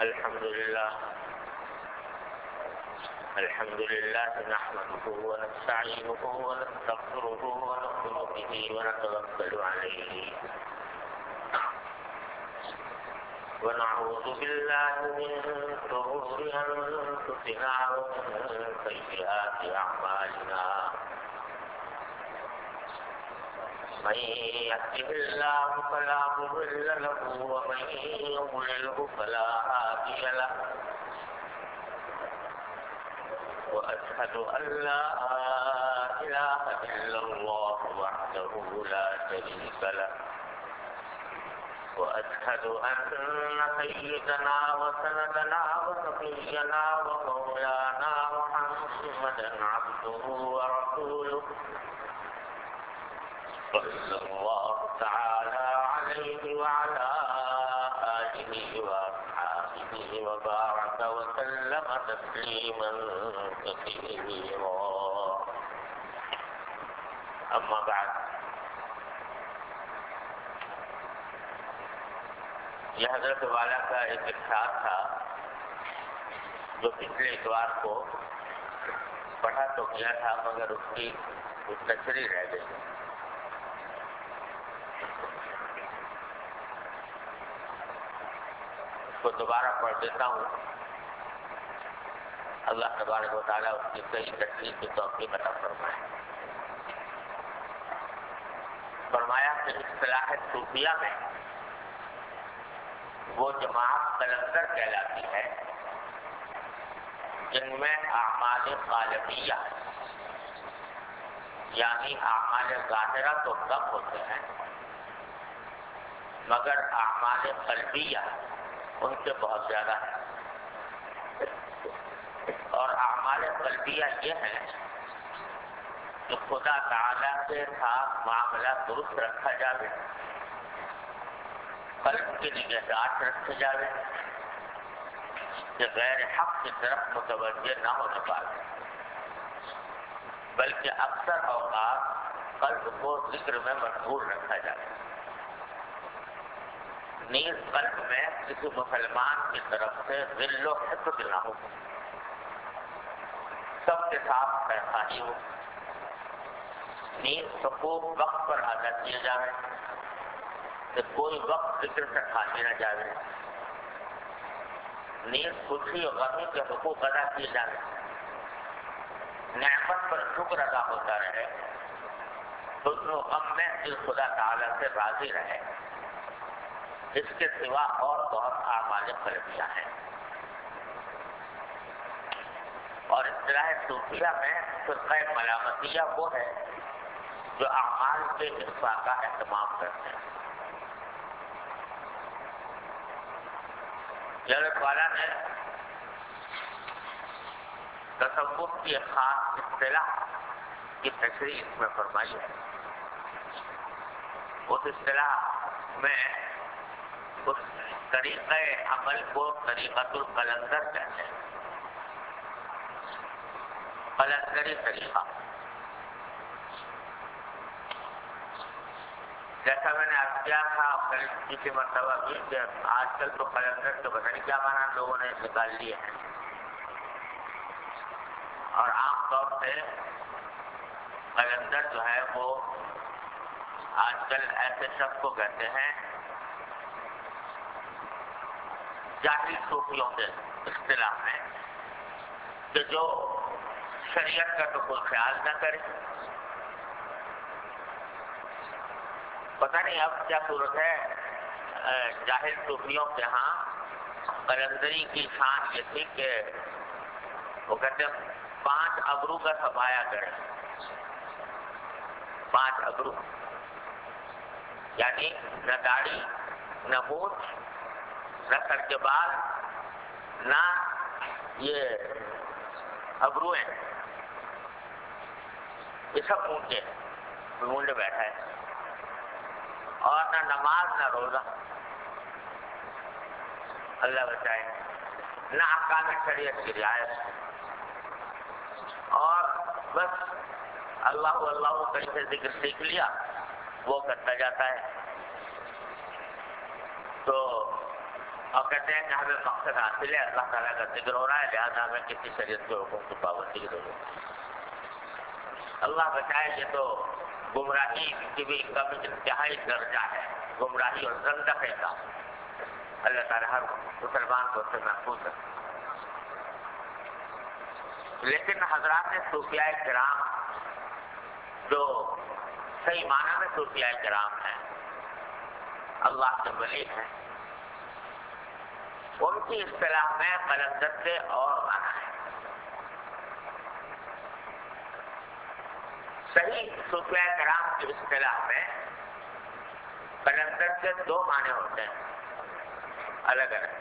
الحمد لله نحمده ونستعينه ونستغفره ونؤمن به ونتوكل عليه ونعوذ بالله من شرور أنفسنا ومن سيئات أعمالنا من يهده الله فلا مضل له ومن يضلله فلا هادي له وأشهد أن لا إله إلا الله وحده لا شريك له وأشهد أن سيدنا وسندنا ونبينا ومولانا محمدا عبده ورسوله صلى الله تعالى عليه وعلى آله وأصحابه وبارك وسلم تسليما كثيرا أما بعد یہ حضرت والا کا ایک ارشاد تھا جو پچھلے اتوار کو پڑھا تو کیا تھا مگر اس کی تشریح رہ گئی. اس کو دوبارہ پڑھ دیتا ہوں. اللہ تبارک و تعالیٰ اس کی صحیح تشریح کی توفیق عطا فرمائے. فرمایا کہ اصطلاح صوفیہ میں وہ جماعت قلندر کہلاتی ہے جن میں اعمال قالبیہ یعنی اعمال ظاہرہ تو کم ہوتے ہیں مگر اعمال قلبیہ ان سے بہت زیادہ ہے. اور اعمال قلبیہ یہ ہیں کہ خدا تعالیٰ کے ساتھ معاملہ درست رکھا جائے، قلب کی نگہداشت رکھی جائے کہ غیر حق کی طرف متوجہ نہ ہونے پائے، بلکہ اکثر اوقات قلب کو ذکر میں مشغول رکھا جائے. نیز قلب میں کسی مسلمان کی طرف سے ذل و حقد نہ ہو، سب کے ساتھ خیرخواہی ہو. نیز حقوق وقت پر ادا کیے جائے کہ کوئی وقت ذکر سے خالی نہ جائے. نیز خوشی اور غمی کے حقوق ادا کیے جائے. نعمت پر شکر ادا ہوتا رہے. حزن و غم میں دل خدا تعالیٰ سے راضی رہے. اس کے سوا اور بہت اعمال قلبیہ ہیں. اور اصطلاح صوفیہ میں فرقہ ملامتیہ وہ ہے جو اعمال کے اخفاء کا اہتمام کرتے ہیں. حضرت والا نے تصوف کی ایک خاص اصطلاح کی تشریح اس میں فرمائی ہے. اس اصطلاح میں اس طریقہ عمل کو طریقۃ القلندر کہتے ہیں. قلندری طریقہ جیسا میں نے عرض کیا تھا کسی مرتبہ بھی کہ آج کل تو قلندر کے پتہ نہیں کیا معنی لوگوں نے نکال لیے ہیں. اور عام طور سے قلندر جو ہے وہ آج کل ایسے شخص کو کہتے ہیں جاہل صوفیوں کے اصطلاح میں کہ جو شریعت کا تو کوئی خیال نہ کرے. پتہ نہیں اب کیا صورت ہے. جاہل صوفیوں کے ہاں قلندری کی شان یہ تھی کہ وہ کہتے ہیں 5 ابرو کا سفایا کرے. 5 ابرو یعنی نہ داڑھی نہ مونچھ نہ سر کے بال نہ یہ ابرویں، یہ سب مونڈے بیٹھا ہے. اور نہ نماز نہ روزہ، اللہ بچائے، نہ احکام شریعت کی رعایت، اور بس اللہ اللہ کہیں سے ذکر سیکھ لیا وہ کرتا جاتا ہے. تو اور کہتے ہیں کہ ہمیں مقصد حاصل ہے، اللہ تعالیٰ کا ذکر ہو رہا ہے، لہٰذا ہمیں کسی شریعت کے حکم کی پابندی کی ضرورت ہے۔ اللہ بچائے، یہ تو گمراہی کی بھی کم انتہائی درجہ ہے، گمراہی اور زندقے کا۔ اللہ تعالیٰ ہر مسلمان کو اس سے محفوظ رکھے۔ لیکن حضرات صوفیاء کرام جو صحیح معنی میں صوفیاء کرام ہیں، اللہ کے ولی ہیں، ان کی اصطلاح میں قلندر سے اور معنی ہے۔ صحیح صوفیاء کرام کی اصطلاح میں قلندر کے دو معنی ہوتے ہیں الگ الگ۔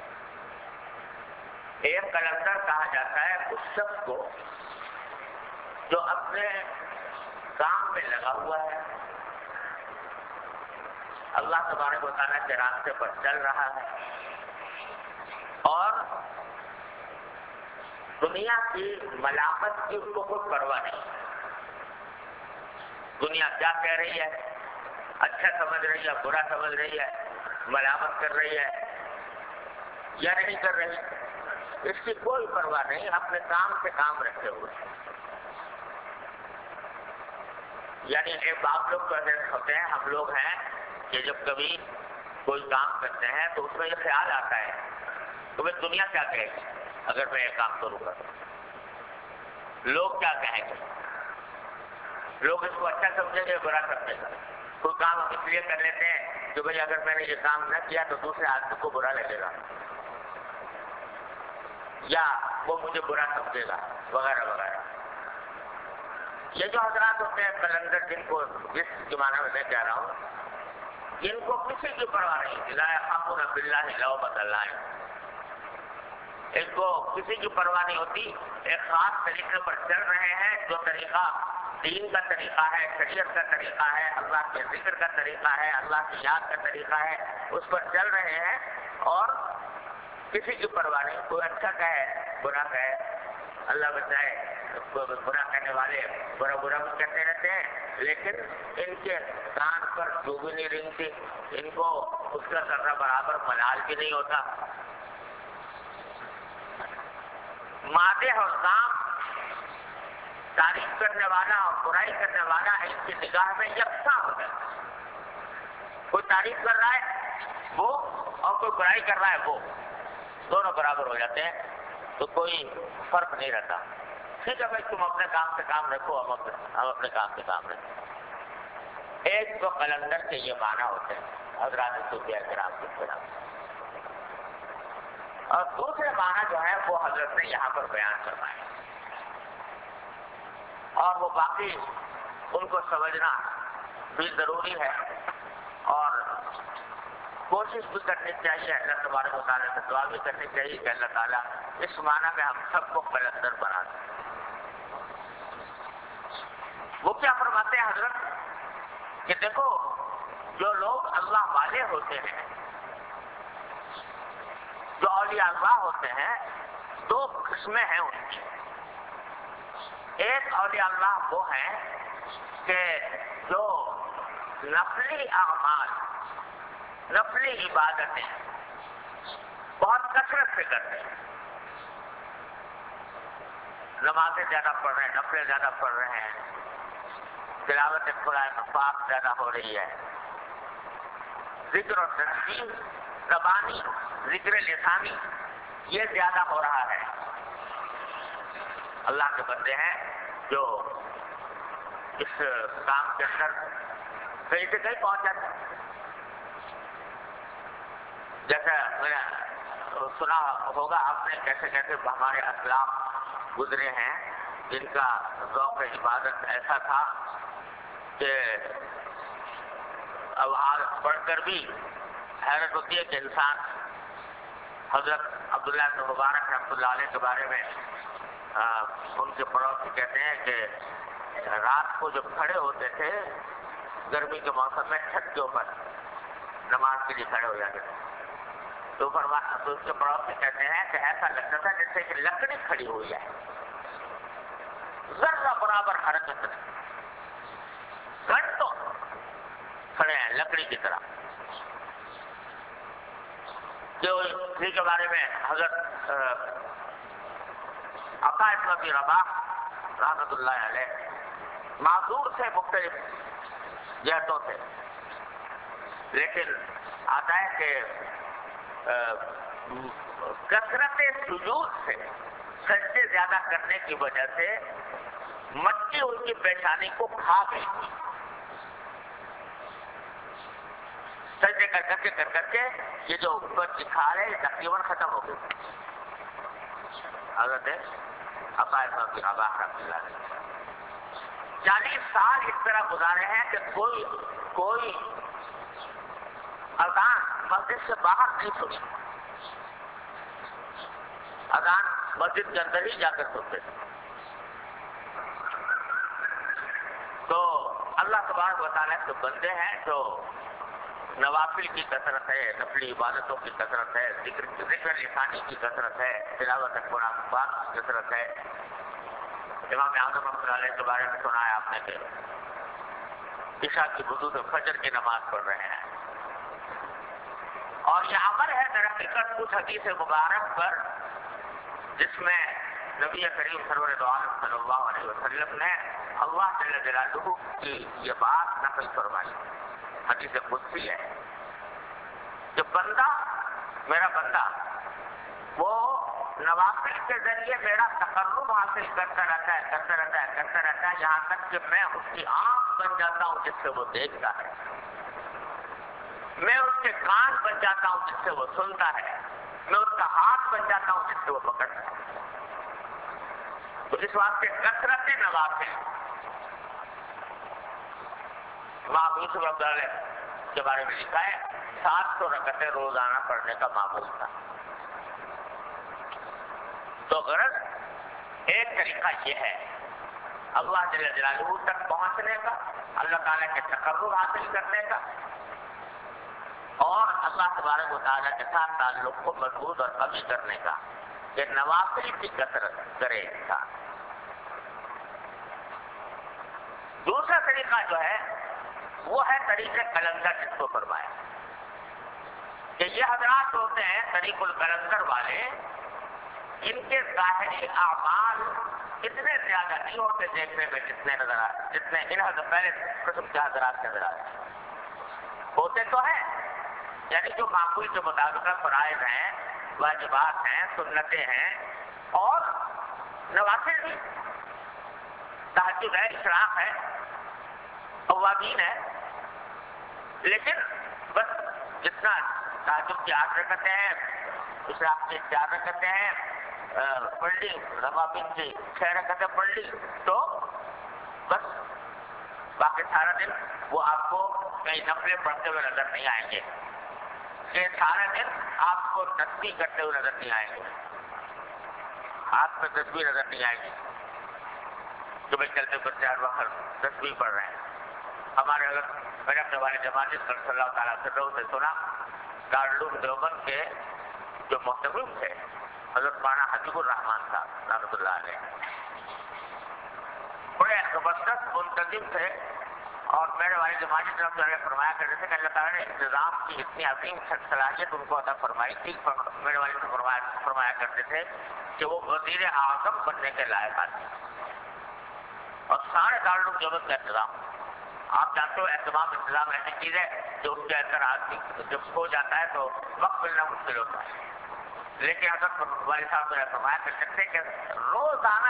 ایک قلندر کہا جاتا ہے اس شخص کو جو اپنے کام میں لگا ہوا ہے، اللہ تبارک و تعالیٰ کے راستے پر چل رہا ہے اور دنیا کی ملامت کی اس کو کوئی پرواہ نہیں۔ دنیا کیا کہہ رہی ہے، اچھا سمجھ رہی ہے، برا سمجھ رہی ہے، ملامت کر رہی ہے یا نہیں کر رہی، اس کی کوئی پرواہ نہیں، اپنے کام سے کام رکھے ہوئے۔ یعنی ایک آپ لوگ کا ہوتے ہیں، ہم لوگ ہیں کہ جب کبھی کوئی کام کرتے ہیں تو اس میں یہ خیال آتا ہے کہ میں دنیا کیا کہے گی اگر میں یہ کام کروں گا، لوگ کیا کہیں گے، لوگ اس کو اچھا سمجھیں گے، برا سمجھیں گے۔ کوئی کام ہم اس لیے کر لیتے ہیں کہ بھائی اگر میں نے یہ کام نہ کیا تو دوسرے آدمی کو برا لگے گا یا وہ مجھے برا سمجھے گا وغیرہ وغیرہ۔ یہ جو حضرات ہوتے ہیں قلندر، جن کو جس کے معنی میں کہہ رہا ہوں، ان کو کسی کی پرواہ نہیں، لا یخافون فی اللہ لومۃ لائم، ان کو کسی کی پرواہ نہیں ہوتی۔ ایک خاص طریقے پر چل رہے ہیں، جو طریقہ دین کا طریقہ ہے، شریعت کا طریقہ ہے، اللہ کے ذکر کا طریقہ ہے، اللہ کی یاد کا طریقہ ہے، اس پر چل رہے ہیں اور کسی کی پرواہ نہیں۔ کوئی اچھا کہے، برا کہے، اللہ بچائے، برا کہنے والے برا برا بھی کہتے رہتے ہیں، لیکن ان کے کان پر جو بھی نہیں رنگتی، ان کو اس کا ذرہ برابر ملال بھی نہیں ہوتا۔ مادح اور کام، تعریف کرنے والا اور برائی کرنے والا ان کی نگاہ میں یکساں ہو گیا۔ کوئی تعریف کر رہا ہے وہ اور کوئی برائی کر رہا ہے وہ، دونوں برابر ہو جاتے ہیں، تو کوئی فرق نہیں رہتا۔ ٹھیک ہے بھائی، تم اپنے کام سے کام رکھو، ہم اپنے کام سے کام رکھیں۔ ایک تو قلندر کے یہ معنی ہوتے ہیں حضرات صوفیاء کرام کی طرف، اور دوسرے معنی جو ہے وہ حضرت نے یہاں پر بیان کروایا، اور وہ باقی ان کو سمجھنا بھی ضروری ہے اور کوشش بھی کرنی چاہیے، اللہ تبارک و تعالیٰ سے دعا بھی کرنی چاہیے کہ اللہ تعالیٰ اس معنی میں ہم سب کو قلندر بنا دے۔ وہ کیا فرماتے ہیں حضرت کہ دیکھو، جو لوگ اللہ والے ہوتے ہیں، جو اولیاء اللہ ہوتے ہیں، دو قسمیں ہیں ان کی۔ ایک اولیاء اللہ وہ ہیں کہ جو نفلی اعمال، نفلی عبادتیں بہت کثرت سے کرتے ہیں، نمازیں زیادہ پڑھ رہے ہیں، نفلیں زیادہ پڑھ رہے ہیں، تلاوت قرآن پاک زیادہ ہو رہی ہے، ذکر اور تسبیح زبانی، ذکر لسانی یہ زیادہ ہو رہا ہے۔ اللہ کے بندے ہیں جو اس کام کے اندر کہیں سے کہیں پہنچ جاتے ہیں۔ جیسا میں نے سنا ہوگا آپ نے کیسے کیسے ہمارے اسلاف گزرے ہیں جن کا ذوق عبادت ایسا تھا کہ اب آج پڑھ کر بھی حیرت ہوتی ہے کہ انسان حضرت عبداللہ بن مبارک رحمۃ اللہ علیہ کے بارے میں ان کے پڑوسی کہتے ہیں کہ رات کو جب کھڑے ہوتے تھے گرمی کے موسم میں چھت کے اوپر نماز کے لیے کھڑے ہو جاتے تھے، تو اس کے پڑوسی کہتے ہیں کہ ایسا لگتا تھا جیسے کہ لکڑی کھڑی ہوئی ہے، ذرہ برابر حرکت نہیں، گھنٹوں کھڑے ہیں لکڑی کی طرح۔ جو اسی کے بارے میں حضرت عطا بن ابی رباح رحمۃ اللہ علیہ معذور سے مختلف جہتوں سے، لیکن آتا ہے کہ کثرت سجود سے، سجدے زیادہ کرنے کی وجہ سے مٹی ان کی پیشانی کو کھا گئی تھی. سجدے کر کے یہ جو اوپر کی کھال ہے یہ تقریباً ختم ہو گئی. حضرت عطا بن ابی رباح رحمۃ اللہ علیہ 40 سال اس طرح گزارے ہیں کہ کوئی اذان مسجد سے باہر نہیں سنی. اذان مسجد کے اندر ہی جا کر سنتے تھے. تو اللہ تبارک و تعالیٰ کے بندے ہیں جو نوافل کی کثرت ہے، نفلی عبادتوں کی کثرت ہے، ذکر لسانی کی کثرت ہے، تلاوت قرآن پاک کی کثرت ہے. امام اعظم رحمۃ اللہ علیہ کے بارے میں سنا ہے آپ نے کہ عشاء کی وضو فجر کی نماز پڑھ رہے ہیں. اور یہ عمل ہے در حقیقت کچھ حدیث مبارک پر جس میں نبی کریم سرور دو عالم صلی اللہ علیہ وسلم نے اللہ جل جلالہ کی یہ بات نقل فرمائی. حدیث قدسی ہے کہ بندہ، میرا بندہ، وہ نوافل کے ذریعے میرا تقرب حاصل کرتا رہتا ہے یہاں تک کہ میں اس کی آنکھ بن جاتا ہوں جس سے وہ دیکھتا ہے، میں اس کے کان بن جاتا ہوں جس سے وہ سنتا ہے، میں اس کا ہاتھ بن جاتا ہوں جس سے وہ پکڑتا ہے. تو اس واسطے کثرت نوافل امام یوسف علیہ کے بارے میں لکھا ہے 700 رکعتیں روزانہ پڑھنے کا معمول تھا. تو غرض ایک طریقہ یہ ہے اللہ جل جلالہ تک پہنچنے کا، اللہ تعالیٰ کے تقرب حاصل کرنے کا، اور اللہ تبارک و تعالیٰ کے ساتھ تعلق کو مضبوط اور قوی کرنے کا، کہ نوافل کی کثرت کرے انسان. دوسرا طریقہ جو ہے وہ ہے طریق قلندر، جس کو فرمایا کہ یہ حضرات ہوتے ہیں طریق القلندر والے، ان کے ظاہری اعمال اتنے زیادہ نہیں ہوتے دیکھنے میں جتنے ان پہلے قسم کے حضرات نظر آتے ہوتے تو ہیں، یعنی جو معقول کے مطابق فرائض ہیں، واجبات ہیں، سنتیں ہیں، اور نوافل بھی، تہجد ہے، اشراق ہے، اوابین ہے. لیکن بس جتنا تہجد کی 8 رکعتیں ہیں، اشراق کی 4 رکعتیں ہیں پڑھ لی، اوابین کی 6 رکعتیں پڑھ لی، تو بس باقی سارا دن وہ آپ کو کئی نفلیں پڑھتے ہوئے نظر نہیں آئیں گے، کہ سارا دن آپ کو تسبیح کرتے ہوئے نظر نہیں آئیں گے، ہاتھ میں تسبیح نظر نہیں آئے گی کہ بھائی چلتے بچے ہر وقت تسبیح پڑھ رہے ہیں. ہمارے میں نے اپنے والد جماعت صلی اللہ تعالیٰ سے سنا، دارالعلوم دیوبند کے جو محتمم تھے حضرت مولانا حبیب الرحمان صاحب رحمۃ اللہ علیہ، بڑے زبردست منتظم تھے، اور میرے والد جماعت کی طرف سے فرمایا کرتے تھے کہ اللہ تعالیٰ نے انتظام کی اتنی عظیم صلاحیت ان کو عطا فرمائی تھی. میرے والد سے فرمایا کرتے تھے کہ وہ وزیر اعظم بننے کے لائق آتے، اور سارے دارالعلوم دیوبند کا انتظام. آپ جانتے ہو اہتمام انتظام ایسی چیز ہے جو اس کے اندر آدمی جب ہو جاتا ہے تو وقت ملنا مشکل ہوتا ہے. لیکن حضرت والد صاحب نے فرمایا کرتے تھے کہ روزانہ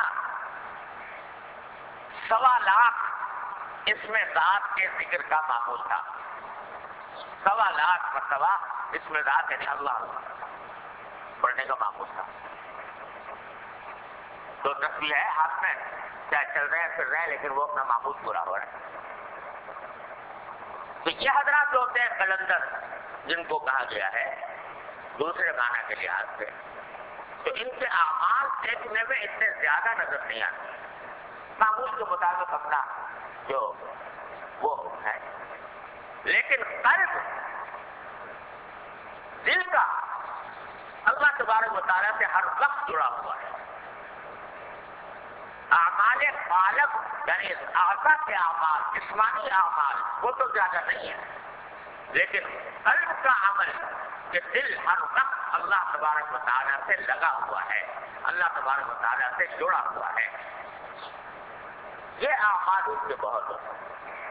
1.25 لاکھ اس میں ذات کے ذکر کا معمول تھا. 1.25 لاکھ مرتبہ اس میں ذات یعنی اللہ پڑھنے کا معمول تھا. تو تسبیح ہے ہاتھ میں، چاہے چل رہے ہیں پھر رہے ہیں، لیکن وہ اپنا معمول پورا ہو رہا ہے. تو یہ حضرات جو ہوتے ہیں قلندر، جن کو کہا گیا ہے دوسرے معنی کے لحاظ سے، تو ان کے اعمال دیکھنے میں اتنے زیادہ نظر نہیں آتے، معمول کے مطابق اپنا جو وہ ہے. لیکن قلب، دل کا اللہ تبارک و تعالیٰ سے ہر وقت جڑا ہوا ہے. اعمال قالب یعنی اعضاء کے اعمال، جسمانی اعمال وہ تو زیادہ نہیں ہے، لیکن قلب کا عمل کہ دل ہر وقت اللہ تبارک و تعالیٰ سے لگا ہوا ہے، اللہ تبارک و تعالیٰ سے جڑا ہوا ہے۔ یہ اعمال اس کے بہت ہوتے ہیں،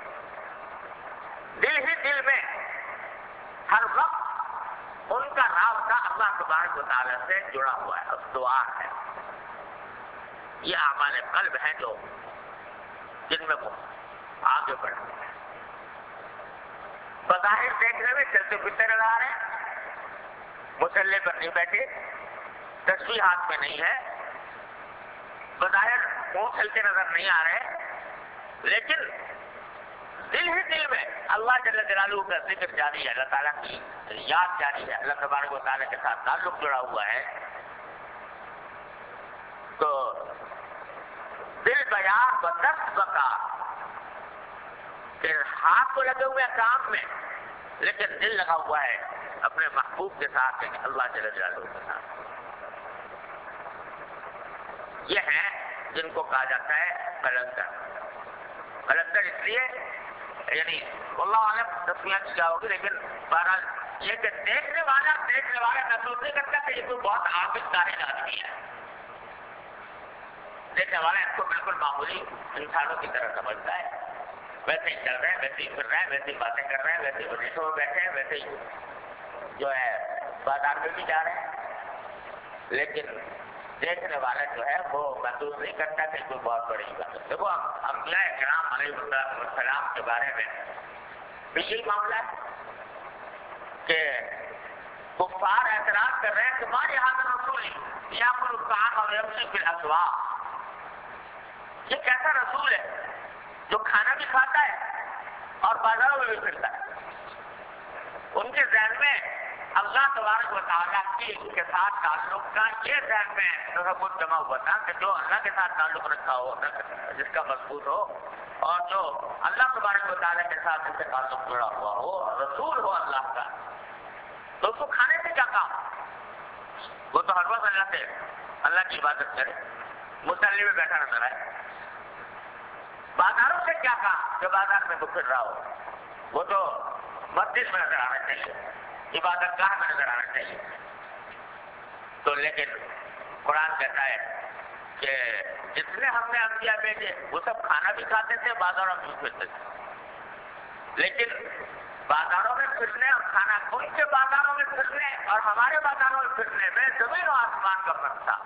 دل ہی دل میں ہر وقت ان کا رابطہ اللہ تبارک و تعالیٰ سے جڑا ہوا ہے، استوار ہے۔ یہ اعمال قلب ہیں جو جن میں وہ آگے بڑھتے ہیں۔ بظاہر دیکھنے میں چلتے پھرتے نظر آ رہے ہیں، مسلح پر نہیں بیٹھے، تسبیح ہاتھ میں نہیں ہے، بظاہر منہ چلتے نظر نہیں آ رہے، لیکن دل ہی دل میں اللہ جل جلالہ کا ذکر جاری ہے، اللہ تعالیٰ کی یاد جاری ہے، اللہ تبارک و تعالیٰ کے ساتھ تعلق جڑا ہوا ہے۔ تو دل بیان و دست بکار، کہ ہاتھ تو لگے ہوئے کام میں لیکن دل لگا ہوا ہے اپنے محبوب کے ساتھ، اللہ جل جلالہ کے ساتھ۔ یہ ہیں جن کو کہا جاتا ہے قلندر۔ قلندر اس لیے یعنی اللہ عالم تصویرات کیا ہوگی، لیکن بہرحال یہ کہ دیکھنے والا محسوس نہیں کرتا کہ یہ کوئی بہت عابد طاہر آدمی ہے۔ دیکھنے والا اس کو بالکل معمولی انسانوں کی طرح سمجھتا ہے، ویسے ہی چل رہے ہیں، ویسے ہی پھر رہے ہیں، ویسے ہی باتیں کر رہے ہیں، ویسے ہی مجلسوں میں بیٹھے ہیں، ویسے ہی جو ہے بازار میں بھی جا رہے ہیں، لیکن دیکھنے والا جو ہے وہ محسوس نہیں کرتا کہ کوئی بہت بڑی بات ہے۔ دیکھو انبیاء کرام علیہ السلام کے بارے میں بھی یہی معاملہ ہے کہ کفار اعتراض کر رہے ہیں کہ ہمارے یہاں رسول یاکل الطعام اور یمشی فی الاسواق، یہ کیسا رسول ہے جو کھانا بھی کھاتا ہے اور بازاروں میں بھی پھرتا ہے؟ ان کے ذہن میں اللہ تبارک و تعالیٰ کی کے ساتھ تعلق کا یہ ذہن میں تصور جمع ہوا تھا کہ جو اللہ کے ساتھ تعلق رکھا ہو، جس کا مضبوط ہو، اور جو اللہ تبارک و تعالیٰ کے ساتھ جس سے تعلق جڑا ہوا ہو، رسول ہو اللہ کا، تو اس کو کھانے سے کیا کام؟ وہ تو ہر وقت اللہ کی عبادت کرے، مصلی میں بیٹھا نظر آئے۔ بازاروں سے کیا کام جو بازار میں پھر رہا ہو؟ وہ تو مسجد میں نظر آنا چاہیے، عبادت گاہ میں نظر آنا چاہیے۔ تو لیکن قرآن کہتا ہے کہ جتنے ہم نے انبیاء بھیجے وہ سب کھانا بھی کھاتے تھے، بازاروں میں بھی پھرتے تھے، لیکن بازاروں میں پھرنے اور کھانا، ان کے بازاروں میں پھرنے اور ہمارے بازاروں میں پھرنے میں زمین و آسمان کا فرق تھا۔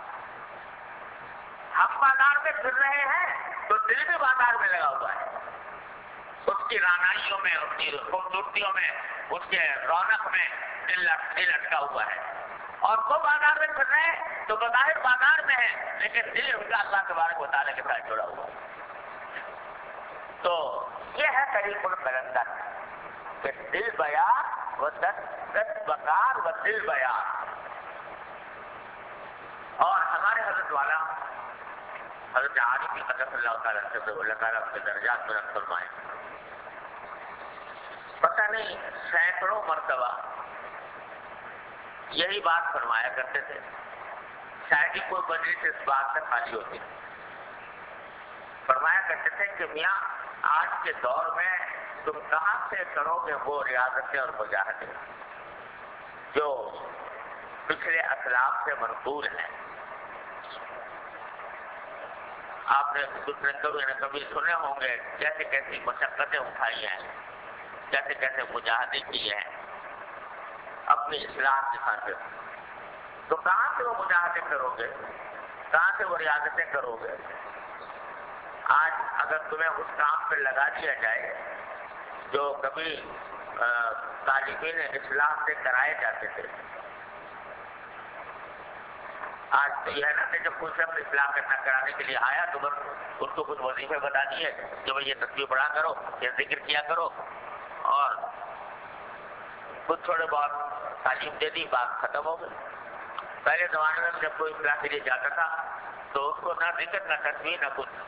ہم بازار میں پھر رہے ہیں تو دل بھی بازار میں لگا ہوا ہے، اس کی رانائیوں میں، اس کی خوبصورتیوں میں، اس کے رونق میں دل اٹکا ہوا ہے، اور وہ بازار میں پھر رہے ہیں تو بظاہر بازار میں ہے لیکن دل ان کا اللہ تبارک و تعالیٰ کے ساتھ جڑا ہوا ہے۔ تو یہ ہے طریق القلندر کہ دل بیان و دست بکار و دل بیان۔ اور ہمارے حضرت والا حضرت عارف کی قدس اللہ تعالیٰ سے اللہ تعالیٰ کے درجات بلند فرمائے، پتہ نہیں سینکڑوں مرتبہ یہی بات فرمایا کرتے تھے، شاید ہی کوئی مجلس اس بات سے خالی ہوتی، فرمایا کرتے تھے کہ میاں آج کے دور میں تم کہاں سے کرو گے وہ ریاضتیں اور مجاہدیں جو پچھلے اسلاف سے منقول ہیں؟ آپ نے کبھی نہ کبھی سنے ہوں گے کیسے کیسی مشقتیں اٹھائی ہیں، کیسے کیسے مجاہدے کیے ہیں اپنی اصلاح کی خاطر۔ تو کہاں سے وہ مجاہدے کرو گے، کہاں سے وہ ریاضتیں کرو گے؟ آج اگر تمہیں اس کام پہ لگا دیا جائے جو کبھی طالبین اصلاح سے کرائے جاتے تھے، آج تو یہ ہے نا کہ جب کوئی شخص اصلاح کرنا کرانے کے لیے آیا تو بس اس کو کچھ وظیفے بتا دیے کہ بھائی یہ تسبیح پڑھا کرو، یہ ذکر کیا کرو، اور کچھ تھوڑے بہت تعلیم دے دی، بات ختم ہو گئی۔ پہلے زمانے میں جب کوئی اصلاح کے لیے جاتا تھا تو اس کو نہ ذکر نہ تسبیح نہ کچھ،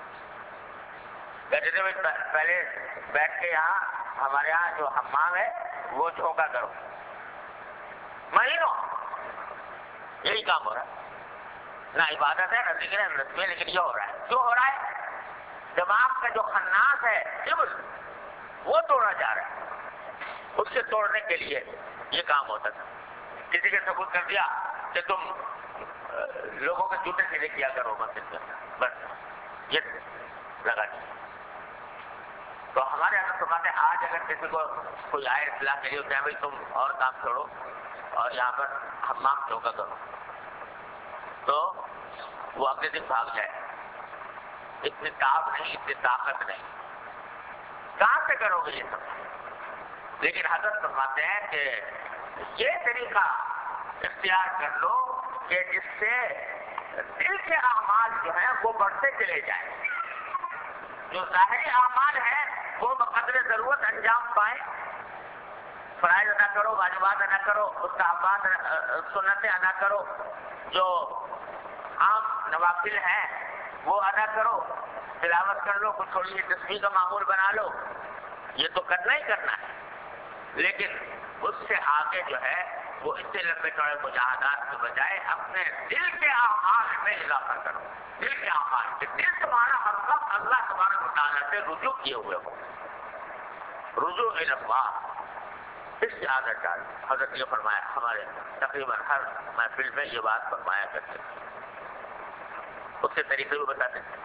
کہتے تھے پہلے بیٹھ کے یہاں ہمارے یہاں جو حمام ہے وہ جھونکا کرو، مہینوں یہی کام ہو رہا ہے، نہ عبادت ہے نہ ذکر ہے نہ تسبیح، لیکن یہ ہو رہا ہے۔ کیوں ہو رہا ہے؟ دماغ کا جو خناس ہے جبل وہ توڑا جا رہا ہے، اس سے توڑنے کے لیے یہ کام ہوتا تھا۔ کسی کے ثبوت کر دیا کہ تم لوگوں کے جوتے سیدھے کیا کرو بس یہ لگا دیا. تو ہمارے حضرت فرماتے ہیں آج اگر کسی کو کوئی آئے اصلاح کے لیے ہوتے ہیں بھائی تم اور کام چھوڑو اور یہاں پر حمام چوکا کرو, تو وہ اگلے دن بھاگ جائے. اتنی تاب نہیں, اتنی طاقت نہیں, کہاں سے کرو گے یہ سب؟ لیکن حضرت فرماتے ہیں کہ یہ طریقہ اختیار کر لو کہ جس سے دل کے اعمال جو ہیں وہ بڑھتے چلے جائیں, جو ظاہری اعمال ہیں وہ بقدر ضرورت انجام پائیں. فرائض ادا کرو, واجبات ادا کرو, مستحبات سنتیں ادا کرو, جو عام نوافل ہیں وہ ادا کرو, تلاوت کر لو, کچھ تھوڑی سی تسبیح کا معمول بنا لو, یہ تو کرنا ہی کرنا ہے. لیکن اس سے آگے جو ہے وہ اس سے لمبے چوڑے مجاہدات کے بجائے اپنے دل کے اعمال میں اضافہ کرو. دل کے اعمال کہ دل تمہارا ہر وقت اللہ تبارک و تعالیٰ سے رجوع کیے ہوئے ہو, رجوع الی اللہ. اس سے عادت ڈال. حضرت یہ فرمایا, ہمارے تقریباً ہر محفل میں یہ بات فرمایا کرتے ہیں, اس کے طریقے بھی بتاتے ہیں.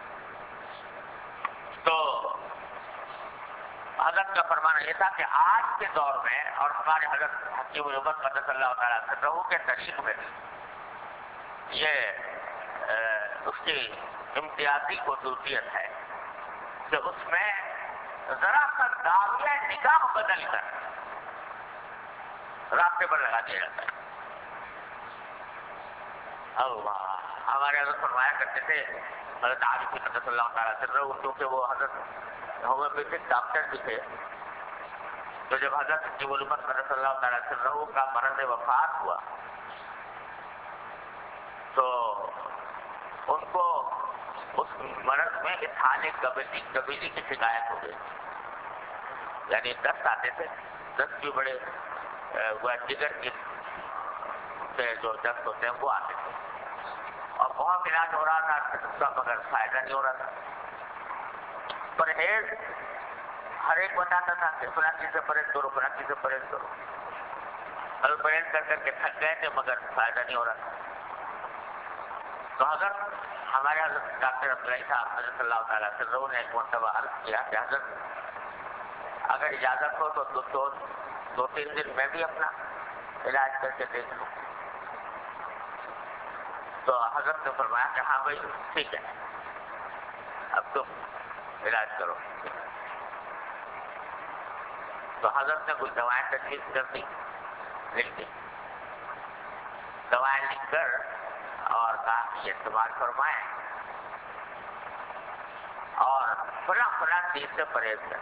تو حضرت کا فرمانا یہ تھا کہ آج کے دور میں اور ہمارے حضرت حکیم الامت قدس اللہ تعالیٰ عنہ کے طریق میں یہ اس کی امتیازی خصوصیت ہے کہ اس میں ذرا سا داویہ نگاہ بدل کر راستے پر لگا دیا جاتا ہے. اللہ ہمارے حضرت فرمایا کرتے تھے, حضرت عارف قدس اللہ تعالیٰ عنہ, کیونکہ وہ حضرت ہومیوپیتھک ڈاکٹر بھی تھے. تو جب حضرت حکیم الامت قدس اللہ تعالیٰ عنہ کا مرض وفات ہوا تو ان کو اس مرض میں اسحال کبیلی کی شکایت ہو گئی. یعنی دست آتے تھے, دست بھی بڑے جگر کے جو دست ہوتے ہیں وہ آتے تھے, اور بہت علاج ہو رہا تھا اس کا, مگر فائدہ نہیں ہو رہا تھا. پرہیز ہر ایک بتاتا تھا کہ فلاں چیز سے پرہیز کرو, فلاں چیز سے پرہیز کرو. اور پرہیز کر کر کے تھک گئے تھے مگر فائدہ نہیں ہو رہا تھا. تو حضرت ہمارے حضرت ڈاکٹر عبداللہ صاحب حضرت اللہ تعالیٰ عنہ نے ایک مرتبہ عرض کیا کہ حضرت اگر اجازت ہو تو 2-3 دن میں بھی اپنا علاج کر کے دیکھ لوں. تو حضرت نے فرمایا کہ ہاں بھائی ٹھیک ہے, اب تم علاج کرو. تو حضرت نے کچھ دوائیں تجویز کر دی, لکھ دی. دوائیں لکھ کر اور کہا کہ یہ استعمال فرمائیں اور فلاں چیز سے پرہیز کریں.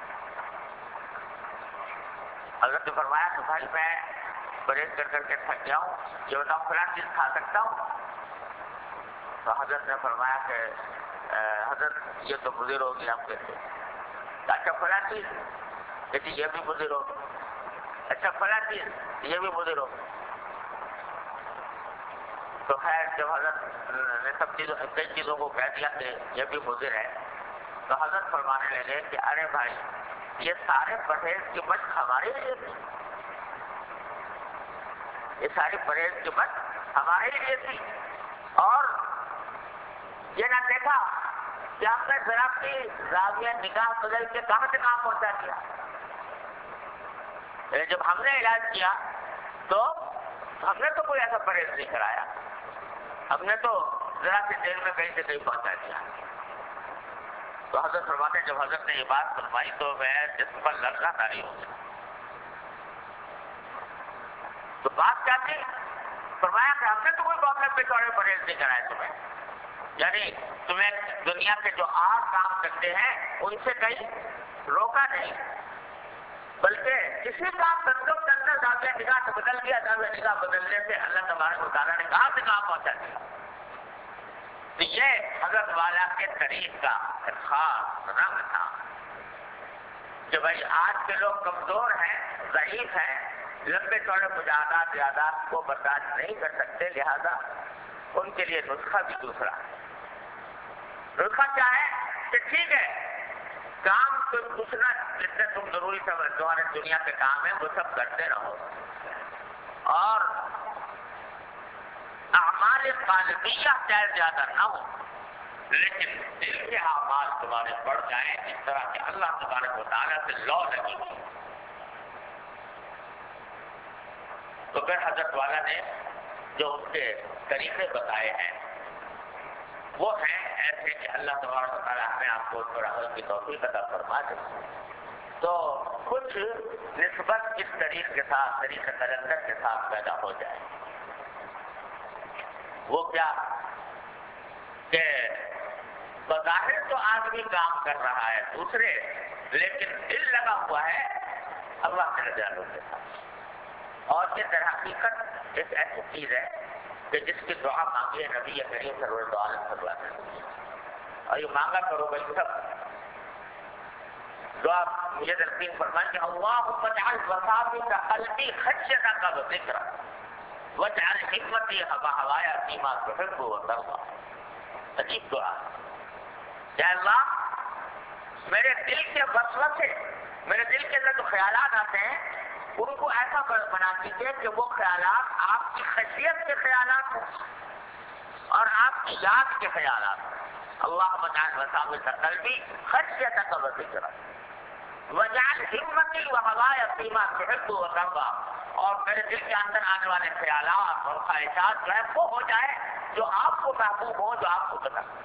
حضرت نے فرمایا کہ بھائی میں پرہیز کر کے تھک گیا ہوں, یہ بتاؤ فلاں چیز کھا سکتا ہوں؟ تو حضرت نے فرمایا کہ حضرت یہ تو مضر ہوگی آپ کے لیے. اچھا فلاں چیز, کہ یہ بھی مضر ہوگی. اچھا فلاں چیز یہ بھی مضر ہوگی. تو خیر جب حضرت نے سب چیزوں کئی چیزوں کو کہہ دیا کہ یہ بھی مضر ہے, تو حضرت فرمانے لگے کہ ارے بھائی یہ سارے پرہیز کی مشق ہمارے لیے تھی, یہ ساری پرہیز کی مشق ہمارے لیے تھی, اور یہ نہ دیکھا کہ آپ نے ذرا کی زاویہ نگاہ بدل کے کہاں سے کہاں پہنچا دیا. جب ہم نے علاج کیا تو ہم نے تو کوئی ایسا پرہیز نہیں کرایا, ہم نے تو ذرا سی دیر میں کہیں سے کہیں پہنچا دیا. تو حضرت فرماتے ہیں جب حضرت نے یہ بات فرمائی تو میں جسم پر لرزہ طاری ہو گیا. تو بات کیا تھی؟ فرمایا کہ ہم نے تو کوئی بہت پچھوڑے پرہیز نہیں کرائے تمہیں, یعنی تمہیں دنیا کے جو اور کام کرتے ہیں ان سے کہیں روکا نہیں, بلکہ کسی کام تندرست کے اندر زاویہ نگاہ سے بدل گیا. زاویہ نگاہ بدلنے سے اللہ تبارک و تعالیٰ نے کہاں سے کہاں پہنچا دیا. تو یہ حضرت والا کے طریق کا خاص رنگ تھا کہ بھائی آج کے لوگ کمزور ہیں, ضعیف ہیں, لمبے چوڑے مجاہدات یادات کو برداشت نہیں کر سکتے, لہذا ان کے لیے نسخہ بھی دوسرا ہے. نسخہ کیا ہے کہ ٹھیک ہے کام تم دوسرا جس سے تم ضروری سمجھ تمہارے دنیا کے کام ہے وہ سب کرتے رہو, اور اعمال قلبیہ چاہے زیادہ نہ ہو لیکن دل کے اعمال تمہارے بڑھ جائیں اس طرح کہ اللہ تبارک و تعالیٰ سے لو لگی ہوئی. تو پھر حضرت والا نے جو اس کے طریقے بتائے ہیں وہ ہیں ایسے کہ اللہ تبارک و تعالیٰ ہمیں آپ کو تھوڑا عمل کی توفیق عطا فرما دے. تو کچھ نسبت اس طریق کے ساتھ طریقہ قلندر کے ساتھ پیدا ہو جائے. وہ کیا کہ بظاہر تو آدمی کام کر رہا ہے دوسرے لیکن دل لگا ہوا ہے اللہ کے رضالوں کے ساتھ. اور یہ در حقیقت ایک ایسی چیز ہے کہ جس کی دعا مانگی ہے نبی کریم صلی اللہ علیہ وسلم اور یہ مانگا کرو بھائی سب دعا یہ تلقین فرمائیں کہ اللہم اجعل وثابت قلبی خشیتک وذکرک واجعل حکمتی ہوایا فیما تحب وترضی. عجیب دعا. یا اللہ میرے دل کے وسوسے میرے دل کے اندر جو خیالات آتے ہیں ان کو ایسا بنا دیجیے کہ وہ خیالات آپ کی خشیت کے خیالات ہوں اور آپ کی یاد کے خیالات ہوں. اللہم اجعل وثابت قلبی خشیتک وذکرک واجعل ہمتی وہوایا فیما تحب وترضی. اور میرے دل کے اندر آنے والے خیالات اور خواہشات جو ہے وہ ہو جائے جو آپ کو محبوب ہو جو آپ کو پسند.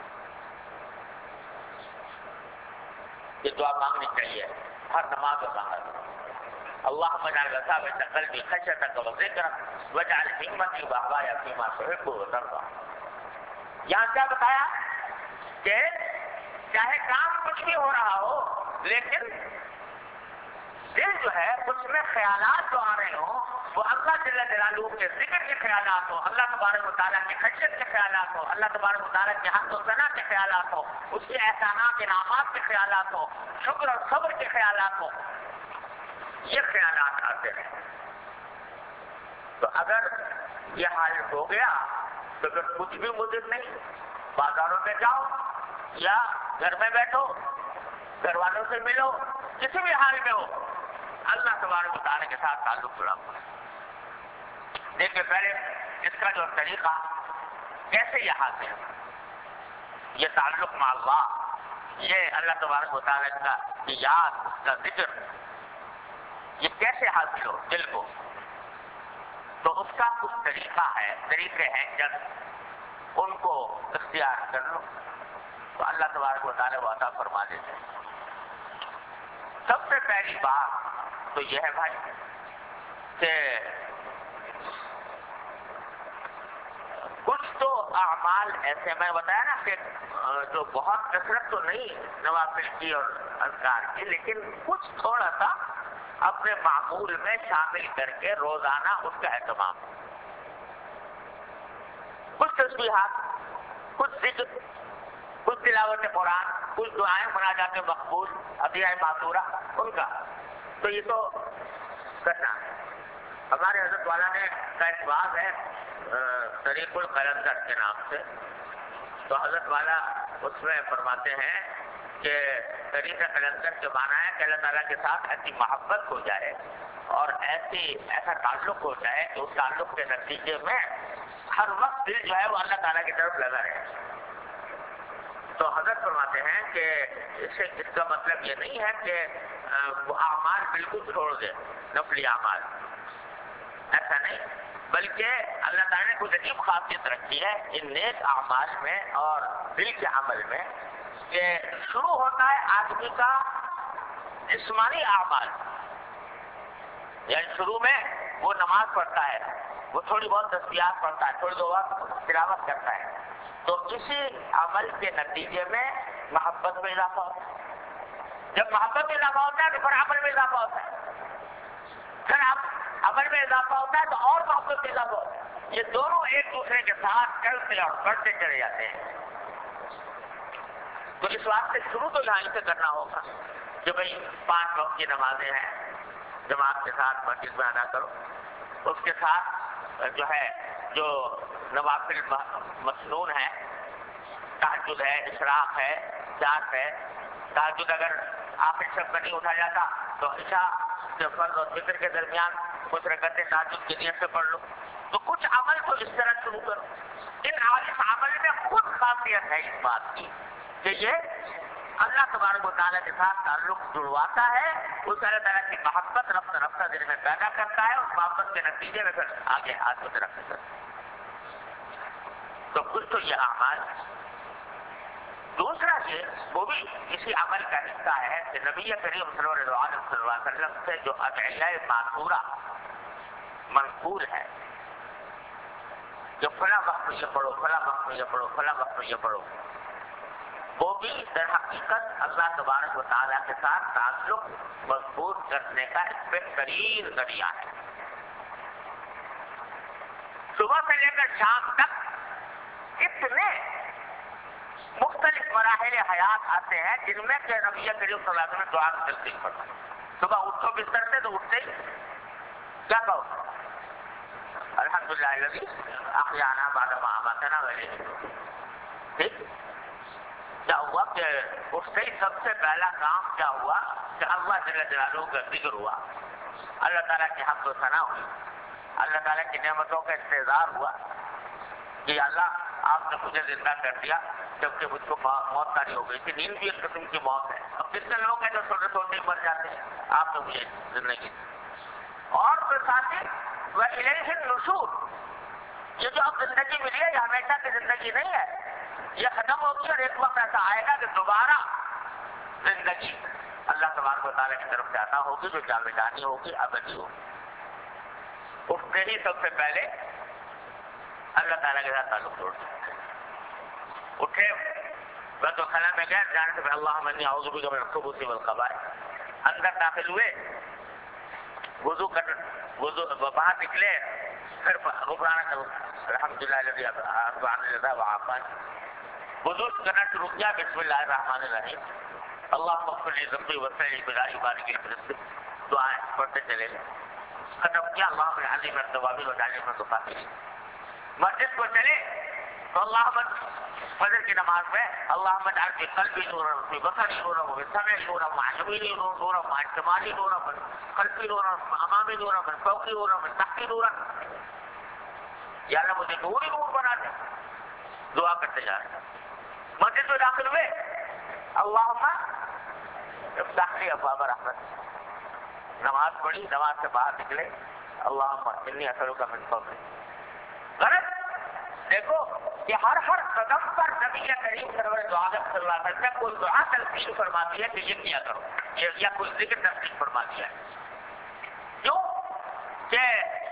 یہ دعا مانگنی چاہیے ہر نماز میں مانگنا. اللہم اجعل وثابت قلبی خشیتک وذکرک واجعل ہمتی وہوایا فیما تحب وترضی. یہاں کیا بتایا کہ چاہے کام کچھ بھی ہو رہا ہو لیکن دل جو ہے اس میں خیالات جو آ رہے ہوں وہ اللہ جل جلالہ کے ذکر کے خیالات ہوں, اللہ تبارک و تعالیٰ کی خشیت کے خیالات ہوں, اللہ تبارک و تعالیٰ کے حمد و ثنا کے خیالات ہوں, اس کے احسانات انعامات کے خیالات ہوں, شکر اور صبر کے خیالات ہوں. یہ خیالات آتے ہیں. تو اگر یہ حال ہو گیا تو پھر کچھ بھی مدد نہیں. بازاروں میں جاؤ یا گھر میں بیٹھو, گھر والوں سے ملو, کسی بھی حال میں ہو اللہ تبارک و تعالیٰ کے ساتھ تعلق جڑا ہوا ہے. دیکھیں پہلے اس کا جو طریقہ کیسے یہ حاصل ہے, یہ تعلق مع اللہ, یہ اللہ تبارک و تعالیٰ کا یاد, اس کا ذکر, یہ کیسے حاصل ہو دل کو. تو اس کا کچھ طریقہ ہے, طریقے ہیں, جب ان کو اختیار کر لو تو اللہ تبارک و تعالیٰ وہ عطا فرما دیتے ہیں. سب سے پہلی بات تو یہ ہے بھائی کہ کچھ تو اعمال ایسے میں بتایا نا کہ جو بہت کثرت تو نہیں نوافل کی اور اذکار کی, لیکن کچھ تھوڑا سا اپنے معمول میں شامل کر کے روزانہ اس کا اہتمام. کچھ تسبیحات, کچھ ذکر, کچھ تلاوت قرآن, کچھ دعائیں مناجات مقبول, عطیہ معذورہ ان کا. تو یہ تو کرنا ہے. ہمارے حضرت والا نے کا ایک بات ہے طریق القلندر کے نام سے, تو حضرت والا اس میں فرماتے ہیں کہ طریقہ قلندر کے معنی ہے کہ اللہ تعالیٰ کے ساتھ ایسی محبت ہو جائے اور ایسا تعلق ہو جائے کہ اس تعلق کے نتیجے میں ہر وقت دل جو ہے وہ اللہ تعالیٰ کی طرف لگا رہے. تو حضرت فرماتے ہیں کہ اس کا مطلب یہ نہیں ہے کہ وہ اعمال بالکل چھوڑ دے, نفلی اعمال, ایسا نہیں, بلکہ اللہ تعالیٰ نے کچھ عجیب خاصیت رکھی ہے ان نیک اعمال میں اور دل کے عمل میں کہ شروع ہوتا ہے آدمی کا جسمانی اعمال. یعنی شروع میں وہ نماز پڑھتا ہے, وہ تھوڑی بہت تسبیحات پڑھتا ہے, تھوڑی بہت تلاوت کرتا ہے, تو اسی عمل کے نتیجے میں محبت میں اضافہ ہوتا ہے. جب محبت میں اضافہ ہوتا ہے تو پھر عمل میں اضافہ ہوتا ہے, پھر عمل میں اضافہ ہوتا ہے تو اور محبت میں اضافہ ہوتا ہے. یہ دونوں ایک دوسرے کے ساتھ چلتے اور بڑھتے چلے جاتے ہیں. تو اس واسطے شروع تو یہاں سے کرنا ہوگا کہ بھئی 5 وقت کی نمازیں ہیں, جماعت کے ساتھ مسجد میں ادا کرو. اس کے ساتھ جو ہے جو نوافل مسنون ہے, تہجد ہے, اشراق ہے, چاس ہے. تہجد اگر آخر شب میں نہیں اٹھا جاتا تو عشاء کے فرض اور ذکر کے درمیان کچھ رکعتیں تہجد کی نیت سے پڑھ لو. تو کچھ عمل تو اس طرح شروع کرو. اس عمل میں خود خاصیت ہے اس بات کی کہ یہ اللہ تبارک و تعالیٰ کے ساتھ تعلق جڑواتا ہے، اس اللہ تعالیٰ کی محبت رفتہ رفتہ دل میں پیدا کرتا ہے، اس محبت کے نتیجے میں پھر آگے ہاتھ میں رکھ دیتا ہے۔ تو کچھ تو یہ اعمال، دوسرا یہ وہ بھی اسی عمل کا حصہ ہے کہ نبی کریم صلی اللہ علیہ وسلم سے جو ادعیہ ماثورہ منقول ہے، جو فلاں وقت میں یہ پڑھو، فلاں وقت میں یہ پڑھو، فلاں وقت میں یہ پڑھو، وہ بھی در حقیقت اللہ تبارک و تعالیٰ کے ساتھ تعلق مضبوط کرنے کا ایک بہترین ذریعہ ہے۔ صبح سے لے کر شام تک اتنے مختلف مراحل حیات آتے ہیں جن میں کہ نبی کریم صلی اللہ علیہ وسلم دعا کی تلقین کرتا ہے۔ صبح اٹھو بستر سے تو اٹھتے ہی کیا کہو؟ الحمدللہ الذی احیانا بعد ما اماتنا والیہ۔ ٹھیک؟ کیا ہوا کہ اٹھتے ہی سب سے پہلا کام کیا ہوا کہ اللہ جل جلالہ کا ذکر ہوا، اللہ تعالیٰ کی حمد و ثنا ہوئی، اللہ تعالیٰ کی نعمتوں کا استحضار ہوا کہ اللہ آپ نے مجھے زندہ کر دیا جبکہ مجھ کو موت طاری ہو گئی تھی۔ نیند بھی ایک قسم کی موت ہے۔ اب کتنے لوگ ہیں جو چھوٹے چھوٹے مر جاتے ہیں، آپ نے مجھے زندگی دی۔ اور پھر ساتھ ہی وَإِلَيْهِ النُّشُورُ، یہ جو اب زندگی ملی ہے یہ ہمیشہ کی زندگی نہیں ہے، یہ ختم ہوگی اور ایک وقت ایسا آئے گا کہ دوبارہ زندگی اللہ تبارک و تعالیٰ کی طرف سے عطا ہوگی جو جاویدانی ہوگی، ابدی ہوگی۔ اٹھتے ہی سب سے پہلے اللہ تعالیٰ کے ساتھ تعلق جوڑ سکتے ہیں۔ اٹھے بیت الخلا میں گئے، جانے سے اللہم انی اعوذ بک من الخبث والخبائث، اندر داخل ہوئے، وضو باہر نکلے، پھر غفرانک الحمدللہ الذی اذهب الرجس وعافانی، وضو کرنا شروع کیا، بسم اللہ الرحمن الرحیم، اللہم اغفر لی ذنبی وسع لی بلائی بارک لی برزقی، دعائیں پڑھتے چلے گئے، ختم کیا اللہم اجعلنی من التوابین واجعلنی من المتطہرین۔ مسجد کو چلے تو اللہم فجر کی نماز میں اللہم اجعل فی قلبی نورا وفی بصری نورا وفی سمعی نورا وعن یمینی نورا وعن شمالی نورا ومن خلفی نورا ومن امامی نورا ومن فوقی نورا ومن تحتی نورا، یا اللہ مجھے نور ہی نور بنا دے۔ دعا کرتے جا رہے ہیں، مسجد میں داخل ہوئے اللہم افتح لی ابواب رحمت، نماز پڑھی، نماز سے باہر نکلے اللہم انی اسألک من فضلک۔ غرض دیکھو کہ ہر قدم پر نبی کریم سرور دو عالم صلی اللہ علیہ وسلم کوئی دعا تلقین فرماتی ہے کہ یہ کیا کرو، یا کوئی ذکر تلقین فرماتی ہے۔ کیوں کہ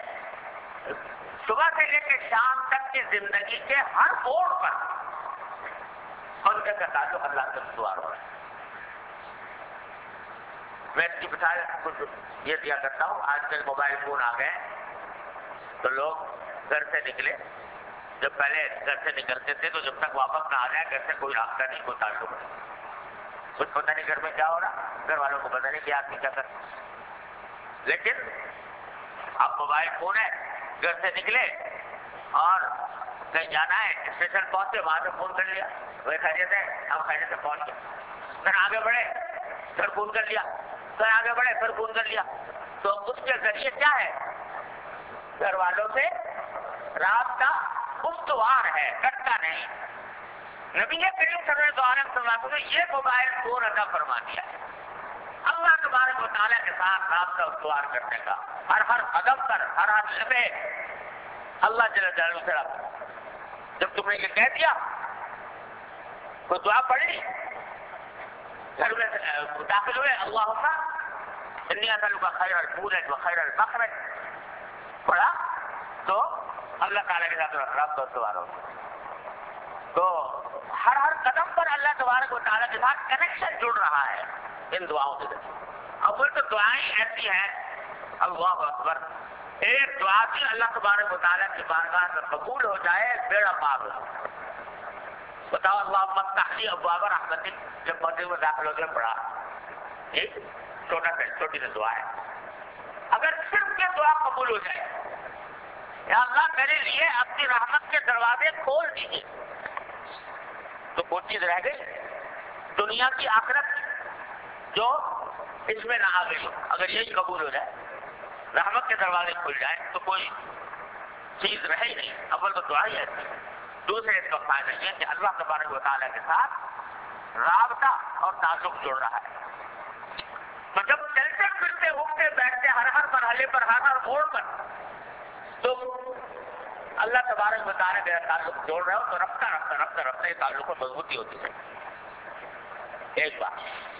صبح سے لے کے شام تک کی زندگی کے ہر موڑ پر بندے کا تعلق اللہ سے استوار ہو رہا ہے۔ میں اس کی مثال کچھ یہ دیا کرتا ہوں، آج کل موبائل فون آ گئے تو لوگ گھر سے نکلے، جب پہلے گھر سے نکلتے تھے تو جب تک واپس نہ آ جائے گھر سے کوئی رابطہ نہیں، کوئی تعلق نہیں، کچھ پتہ نہیں گھر میں کیا ہو رہا، گھر والوں کو پتہ نہیں کہ آدمی کیا کرتا۔ لیکن اب موبائل فون ہے، گھر سے نکلے اور کہیں جانا ہے، اسٹیشن پہنچے، وہاں سے فون کر لیا، وہ خیریت ہے، ہم خیریت سے پہنچ گئے، پھر آگے بڑھے پھر فون کر لیا، پھر آگے بڑھے پھر فون کر لیا۔ تو اس کے ذریعے کیا ہے، گھر والوں سے رابطہ استوار ہے، کٹتا نہیں۔ نبی کریم صلی اللہ علیہ وسلم نے یہ موبائل فون عطا فرما دیا ہے اللہ تبارک و تعالیٰ کے ساتھ رابطہ استوار کرنے کا، ہر قدم پر، ہر لمحے اللہ جل جلالہ سے رابطہ۔ جب تم نے یہ کہہ دیا تو دعا پڑھی، گھر میں داخل ہوئے اللہم انی اسألک خیر المولد و خیر المخرج پڑھا تو اللہ تعالیٰ کے ساتھ رابطہ استوار ہو۔ تو ہر قدم پر اللہ تبارک و تعالیٰ کے ساتھ کنیکشن جڑ رہا ہے ان دعاؤں سے۔ اول تو دعائیں ایسی ہیں، اللہ اکبر، ایک دعا بھی اللہ تبارک و تعالیٰ کی بارگاہ میں قبول ہو جائے، بیڑا پار ہو جائے۔ بتاؤ اللہم افتح لی ابواب رحمتک، جب مسجد میں داخل ہو گئے پڑھا، ایک چھوٹی سی دعا ہے۔ اگر صرف یہ دعا قبول ہو جائے، یا اللہ میرے لیے اپنی رحمت کے دروازے کھول دیجیے، تو کوئی چیز رہ گئی دنیا کی آخرت جو اس میں نہ آ گئی۔ اگر یہی قبول ہو جائے، رحمت کے دروازے کھل جائیں، تو کوئی چیز رہے ہی نہیں۔ اول تو دعا ہی ایسی، دوسرے اس کا فائدہ یہ کہ اللہ تبارک و تعالیٰ کے ساتھ رابطہ اور تعلق جڑ رہا ہے. تو جب چلتے پھرتے اٹھتے بیٹھتے ہر مرحلے پر ہر موڑ پر تو اللہ تبارک و تعالیٰ کا تعلق جوڑ رہا ہو تو رفتہ یہ تعلق میں مضبوطی ہوتی ہے. ایک بات.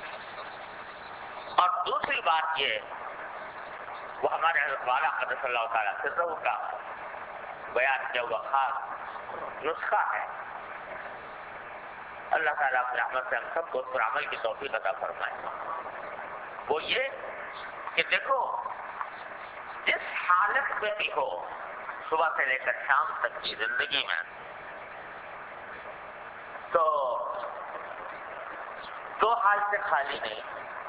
اور دوسری بات یہ وہ ہمارے حضرت والا قدس اللہ تعالیٰ سرہ کا بیان کیا ہوا خاص نسخہ ہے. اللہ تعالیٰ اپنے رحمت سے ہم سب کو اس پر عمل کی توفیق عطا فرمائے. وہ یہ کہ دیکھو جس حالت میں بھی ہو صبح سے لے کر شام تک کی زندگی میں تو دو حال سے خالی نہیں.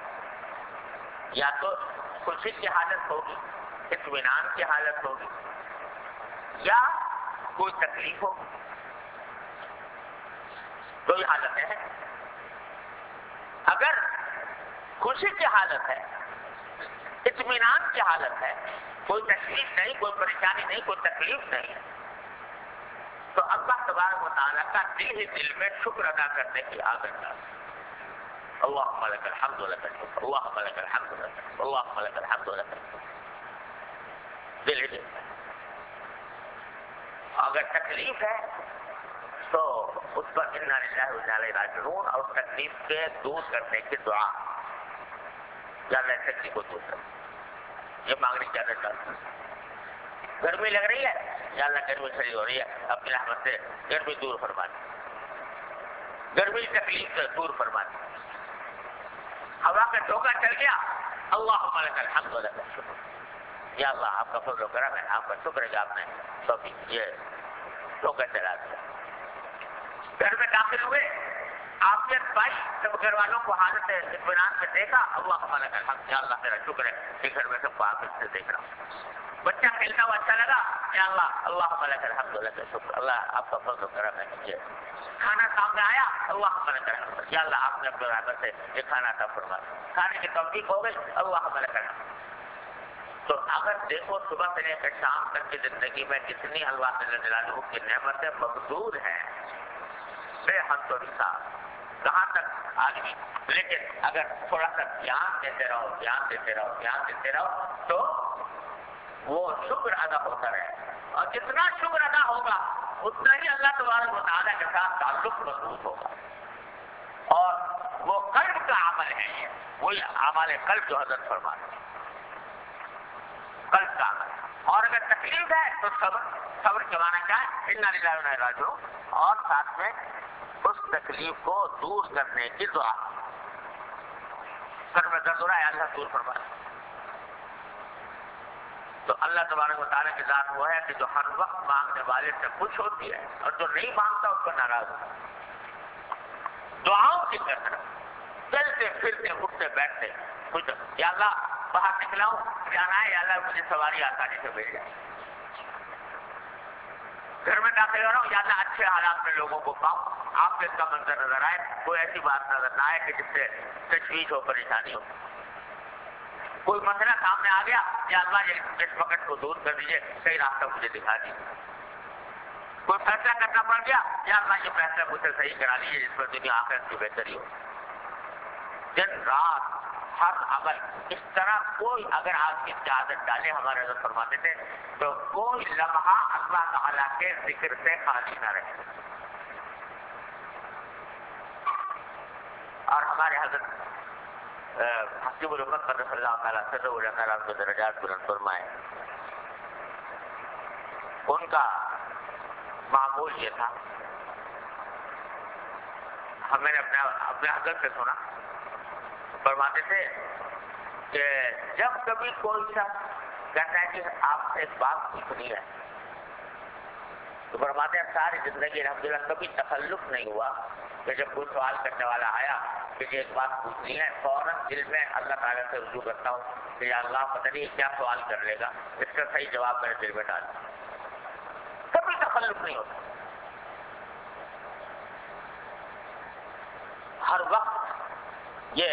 یا تو خوشی کی حالت ہوگی, اطمینان کی حالت ہوگی, یا کوئی تکلیف ہوگی. دو ہی حالتیں ہیں. اگر خوشی کی حالت ہے, اطمینان کی حالت ہے, کوئی تکلیف نہیں, کوئی پریشانی نہیں, کوئی تکلیف نہیں, تو اللہ تبارک و تعالیٰ کا دل ہی دل میں شکر ادا کرنے کی عادت ہے. اللہم لک الحمد لک الشکر, اللہم لک الحمد لک الشکر, اللہم لک الحمد لک الشکر. دل ہی دل میں. اگر تکلیف ہے تو اس پر انا للہ و انا الیہ راجعون اور اس تکلیف کے دور کرنے کی دعا, یا اللہ تکلیف کو دور کر, یہ مانگنی چاہتے ہیں. گرمی لگ رہی ہے, یا اللہ گرمی کھڑی ہو رہی ہے, اپنی رحمت سے گرمی دور فرما دی, گرمی تکلیف سے دور فرما دی. ہوا کا ٹوکا چل گیا, اللہم لک الحمد لک الشکر, یا اللہ آپ کا فضل و کرم ہے, آپ کا شکر ہے کہ آپ نے یہ ٹوکا چلا دیا. گھر میں داخل ہوئے, آپ نے پائی, سب گھر والوں کو حالت اطمینان میں دیکھا, اللہم لک الحمد, یا اللہ میرا شکر ہے کہ گھر میں سب کو حافظ سے دیکھ رہا ہوں. بچہ کھیلتا ہوا اچھا لگا, یا اللہ اللہم لک الحمد لک الشکر, اللہ آپ کا فضل و کرم ہے. کھانا سامنے آیا, اللہم لک الحمد, یا اللہ آپ نے اپنے رحمت سے یہ کھانا عطا فرمایا. کھانے کی توفیق ہو گئی, اللہم لک الحمد. تو اگر دیکھو صبح سے لے کر شام تک کی زندگی میں کتنی اللہ جل جلالہ کی نعمتیں مقدور ہیں, بے حد و نصاب, کہاں تک آدمی. لیکن اگر تھوڑا سا دھیان دیتے رہو تو وہ شکر ادا ہوتا رہے, اور جتنا شکر ادا ہوگا اتنا ہی اللہ تبارک و تعالیٰ کے ساتھ تعلق مضبوط ہوگا. اور وہ قلب کا عمل ہے, وہی اعمال قلب جو حضرت فرماتے ہیں, قلب کا عمل. اور اگر تکلیف ہے تو صبر کے معنی کیا ہے, انا للہ و انا الیہ راجعون, اور ساتھ میں اس تکلیف کو دور کرنے کی دعا. سر میں درد ہو رہا ہے, اللہ دور فرما. تو اللہ تبارک و تعالیٰ کی ذات وہ ہے کہ جو ہر وقت مانگنے والے سے خوش ہوتی ہے, اور جو نہیں مانگتا اس پر ناراض ہوتا ہے. دعاؤں کی کثرت, چلتے پھرتے اٹھتے بیٹھتے خوش. یا اللہ باہر نکلا ہوں, جانا ہے, یا اللہ مجھے سواری آسانی سے مل جائے. گھر میں داخل ہو رہا ہوں, یا اللہ اچھے حالات میں لوگوں کو پاؤں, آپ کو اس کا منظر نظر آئے, کوئی ایسی بات نظر نہ آئے کہ جس سے تشویش ہو, پریشانی ہو. کوئی مسئلہ سامنے آ گیا, یا اللہ یہ اس وقت کو دور کر دیجیے, صحیح راستہ مجھے دکھا دیجیے. کوئی فیصلہ کرنا پڑ گیا, یا اللہ یہ فیصلہ مجھ سے صحیح کرا لیجیے جس پر دنیا آخرت کی بہتری ہو. دن رات ہر عمل اس طرح, کوئی اگر آپ کی عادت ڈالے, ہمارے حضرت فرماتے تھے, تو کوئی لمحہ اللہ تعالیٰ کے ذکر سے خالی نہ رہے. اور ہمارے حضرت حکیم الامت قدس اللہ تعالیٰ سرہ العلم کے درجات بلند فرمائے, ان کا معمول یہ تھا, ہم نے اپنے حضرت سے سنا, فرماتے تھے کہ جب کبھی کوئی شخص کہتا ہے کہ آپ سے ایک بات پوچھنی ہے, تو فرماتے ہیں ساری زندگی الحمدللہ کبھی تخلف نہیں ہوا کہ جب کوئی سوال کرنے والا آیا کہ یہ ایک بات پوچھنی ہے, فوراً دل میں اللہ تعالیٰ سے رجوع کرتا ہوں کہ یا اللہ پتہ نہیں کیا سوال کر لے گا, اس کا صحیح جواب میرے دل میں ڈال. کبھی تخلف نہیں ہوتا, ہر وقت یہ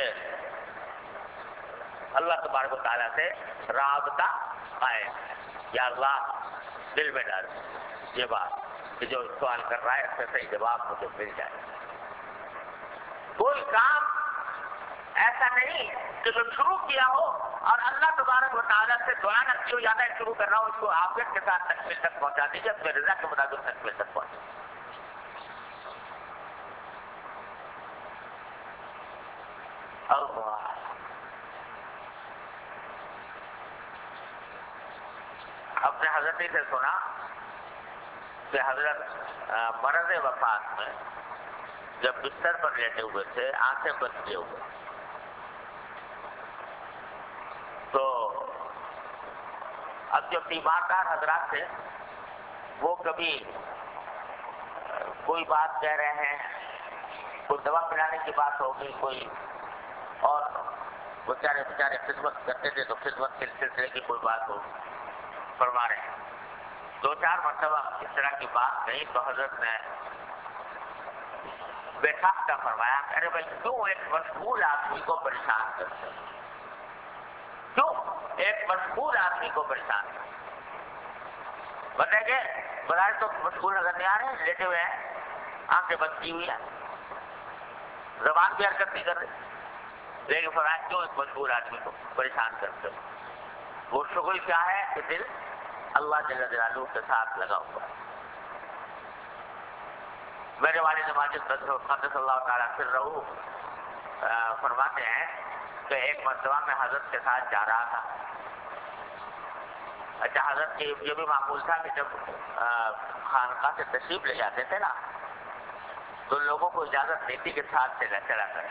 اللہ تبارک و تعالیٰ سے رابطہ قائم ہے. یا اللہ دل میں ڈال یہ بات, کہ جو سوال کر رہا ہے اس سے صحیح جواب مجھے مل جائے. کوئی کام ایسا نہیں کہ جو شروع کیا ہو اور اللہ تبارک و تعالیٰ سے دعا نہ کی ہو، یا میں شروع کر رہا ہوں اس کو عافیت کے ساتھ تکمیل تک پہنچا دیجیے، اپنے رضا کے مطابق تکمیل تک پہنچا. اپنے حضرت سے سنا کہ حضرت مرض وفات میں جب بستر پر لیٹے ہوئے تھے، آنکھیں بند کیے ہوئے، تو اب جو تیماردار حضرات تھے وہ کبھی کوئی بات کہہ رہے ہیں، کوئی دوا پلانے کی بات ہوگی، کوئی اور بیچارے خدمت کرتے تھے تو خدمت کے سلسلے کی کوئی بات ہوگی، فرما رہے ہیں. 2-4 مرتبہ اس طرح کی بات نہیں تو حضرت نے بیٹھا فرمایا، ارے بھائی کیوں ایک مشغول آدمی کو پریشان کرتے، کیوں ایک مشغول آدمی کو پریشان کرتے. بتائیں گے بظاہر تو مشغول نظر نہیں آ رہے ہیں، لیٹے ہوئے ہیں، آنکھیں بند کی ہوئی ہیں، زبان بھی حرکت نہیں کر رہی، لیکن فرمایا کیوں ایک مشغول آدمی کو پریشان کرتے. وہ شغل کیا ہے کہ دل اللہ جل جلالہ کے ساتھ لگا ہوا ہے. میرے والد ماجد قدس اللہ تعالیٰ پھر رہو فرماتے ہیں کہ ایک مرتبہ میں حضرت کے ساتھ جا رہا تھا. اچھا، حضرت کی یہ بھی معمول تھا کہ جب خانقاہ سے تشریف لے جاتے تھے نا تو لوگوں کو اجازت دیتی کہ ساتھ سے نہ چلا کرے.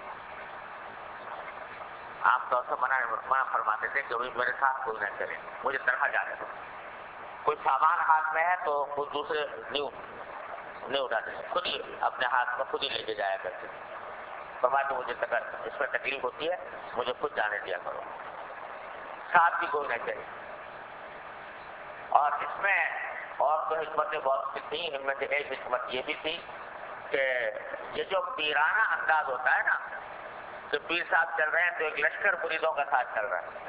عام طور سے منع فرماتے تھے کہ میرے ساتھ کوئی نہ چلے، مجھے طرح جانے دو. کوئی سامان ہاتھ میں ہے تو وہ دوسرے نہیں اٹھاتے، خود ہی اپنے ہاتھ میں خود ہی لے کے جایا کرتے. فرماتے مجھے اس میں تکلیف ہوتی ہے، مجھے خود جانے دیا کرو، ساتھ بھی کوئی نہ چلے. اور اس میں اور تو حکمتیں بہت سی تھیں، ان میں سے ایک حکمت یہ بھی تھی کہ یہ جو پیرانہ انداز ہوتا ہے نا کہ پیر صاحب چل رہے ہیں تو ایک لشکر مریدوں کا ساتھ چل رہا ہے،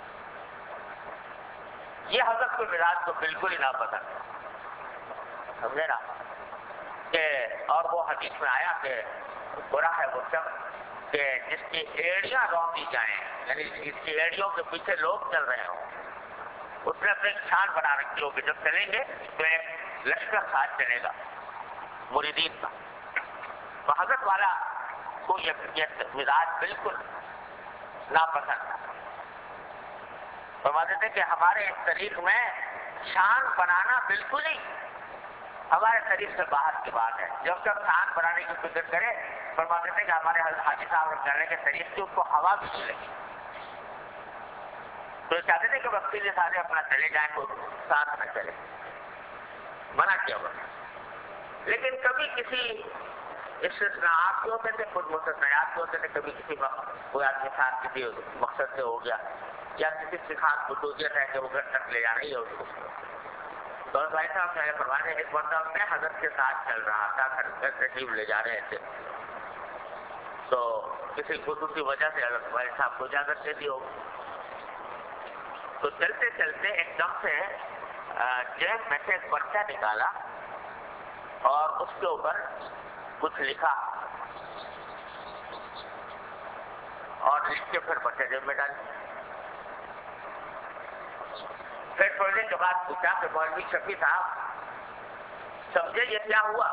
یہ حضرت کے مزاج کو بالکل ہی ناپسند، سمجھے نا. کہ اور وہ حدیث میں آیا کہ برا ہے وہ شخص کہ جس کی ایڑیاں روندی جائیں، یعنی جس کی ایڑیوں کے پیچھے لوگ چل رہے ہوں. اس نے اپنے شان بنا رکھی ہوگی، جب چلیں گے تو ایک لشکر ساتھ چلے گا مریدین کا. تو حضرت والا کو یہ مزاج بالکل ناپسند تھا. فرماتے تھے کہ ہمارے اس طریق میں شان بنانا بالکل ہی ہمارے طریق سے باہر کی بات ہے. جب تک شان بنانے کی فکر کرے، فرماتے تھے کہ ہمارے حاجی صاحب کرنے کے طریق سے اس کو ہوا بھی نہیں لگی. تو یہ چاہتے تھے کہ وقتی کے سارے اپنا چلے جائیں تو ساتھ نہ چلے، منع کیا ہوا. لیکن کبھی کسی استثناءات بھی ہوتے تھے، خود مستثنیات بھی ہوتے تھے. کبھی کسی کوئی آدمی ساتھ کسی مقصد سے ہو گیا یا کسی کی خاص خصوصیت ہے کہ وہ گھر تک لے جانا ہی ہے اس کو. تو بھائی صاحب میرے فرمانے ایک مرتبہ میں حضرت کے ساتھ چل رہا تھا، گھر تشریف لے جا رہے تھے، تو کسی خصوصی وجہ سے حضرت بھائی صاحب کو اجازت دے دی ہو. تو چلتے چلتے ایک دم سے جیب میں سے ایک پرچہ نکالا اور اس کے اوپر کچھ لکھا اور لکھ کے پھر پرچہ جیب میں ڈال. پھر تھوڑی دیر کے بعد پوچھا کہ مولوی شفیع صاحب سمجھے یہ کیا ہوا؟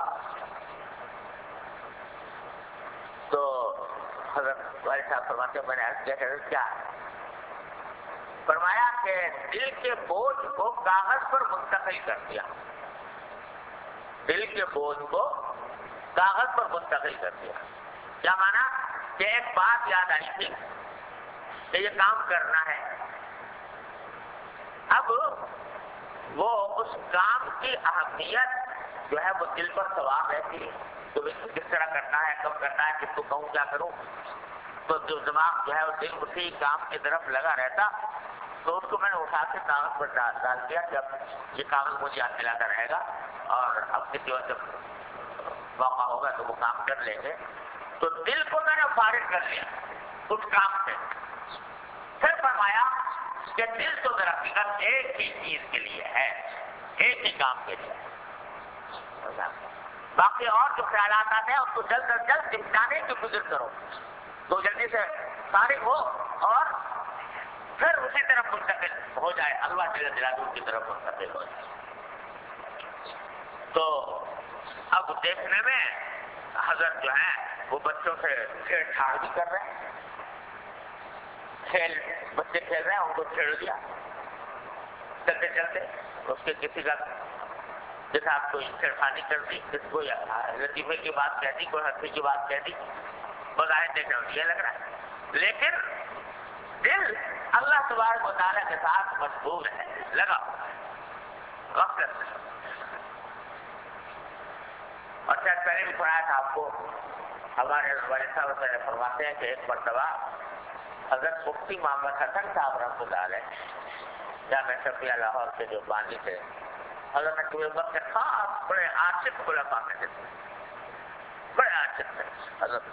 تو حضرت والد صاحب فرماتے میں نے عرض کیا کہ کیا ہے؟ فرمایا کہ دل کے بوجھ کو کاغذ پر منتقل کر دیا. دل کے بوجھ کو کاغذ پر منتقل کر دیا. کیا مانا کہ ایک بات یاد آئی تھی کہ یہ کام کرنا ہے، اب وہ اس کام کی اہمیت جو ہے وہ دل پر سوار رہتی ہے تو کس طرح کرنا ہے، کب کرنا ہے، کس کو کہوں کیا کروں. تو جو دماغ جو ہے وہ دل اسی کام کی طرف لگا رہتا. تو اس کو میں نے اٹھا کے کاغذ پر ڈال دیا کہ اب یہ کاغذ مجھے یاد دلاتا رہے گا اور اب کسی وقت جب موقع ہوگا تو وہ کام کر لیں گے. تو دل کو میں نے فارغ کر لیا اس کام سے. پھر فرمایا کہ دل تو در حقیقت ایک ہی چیز کے لیے ہے، ایک ہی کام کے لیے. باقی اور جو خیالات آتے ہیں اس کو جلد از جلد نپٹانے کی فکر کرو تو جلدی سے فارغ ہو اور پھر اسی طرف منتقل ہو جائے، اللہ جل جلالہ کی طرف منتقل ہو جائے۔ تو اب دیکھنے میں حضرت جو ہیں وہ بچوں سے چھیڑ چھاڑ بھی کر رہے ہیں، بچے کھیل رہے ہیں ان کو چھیڑ دیا، چلتے چلتے اس کے کسی کا جیسے آپ کو چھیڑخانی کر دی، کسی کو لطیفے کی بات کہہ دی، کوئی ہنسی کی بات کہہ دی، بظاہر دیکھنے میں یہ لگ رہا ہے لیکن دل اللہ تبارک و تعالیٰ کے ساتھ مشغول ہے، لگا غفلت میں۔ اور شاید پہلے بھی پڑھایا تھا آپ کو، ہمارے والد صاحب سے فرماتے ہیں کہ ایک مرتبہ حضرت مفتی محمد حسن صاحب رحمۃ اللہ علیہ جامعہ شفیع لاہور کے جو بانی تھے، حضرت نقیب کے خاص بڑے عاشق خلفاء میں تھے، بڑے عاشق تھے حضرت۔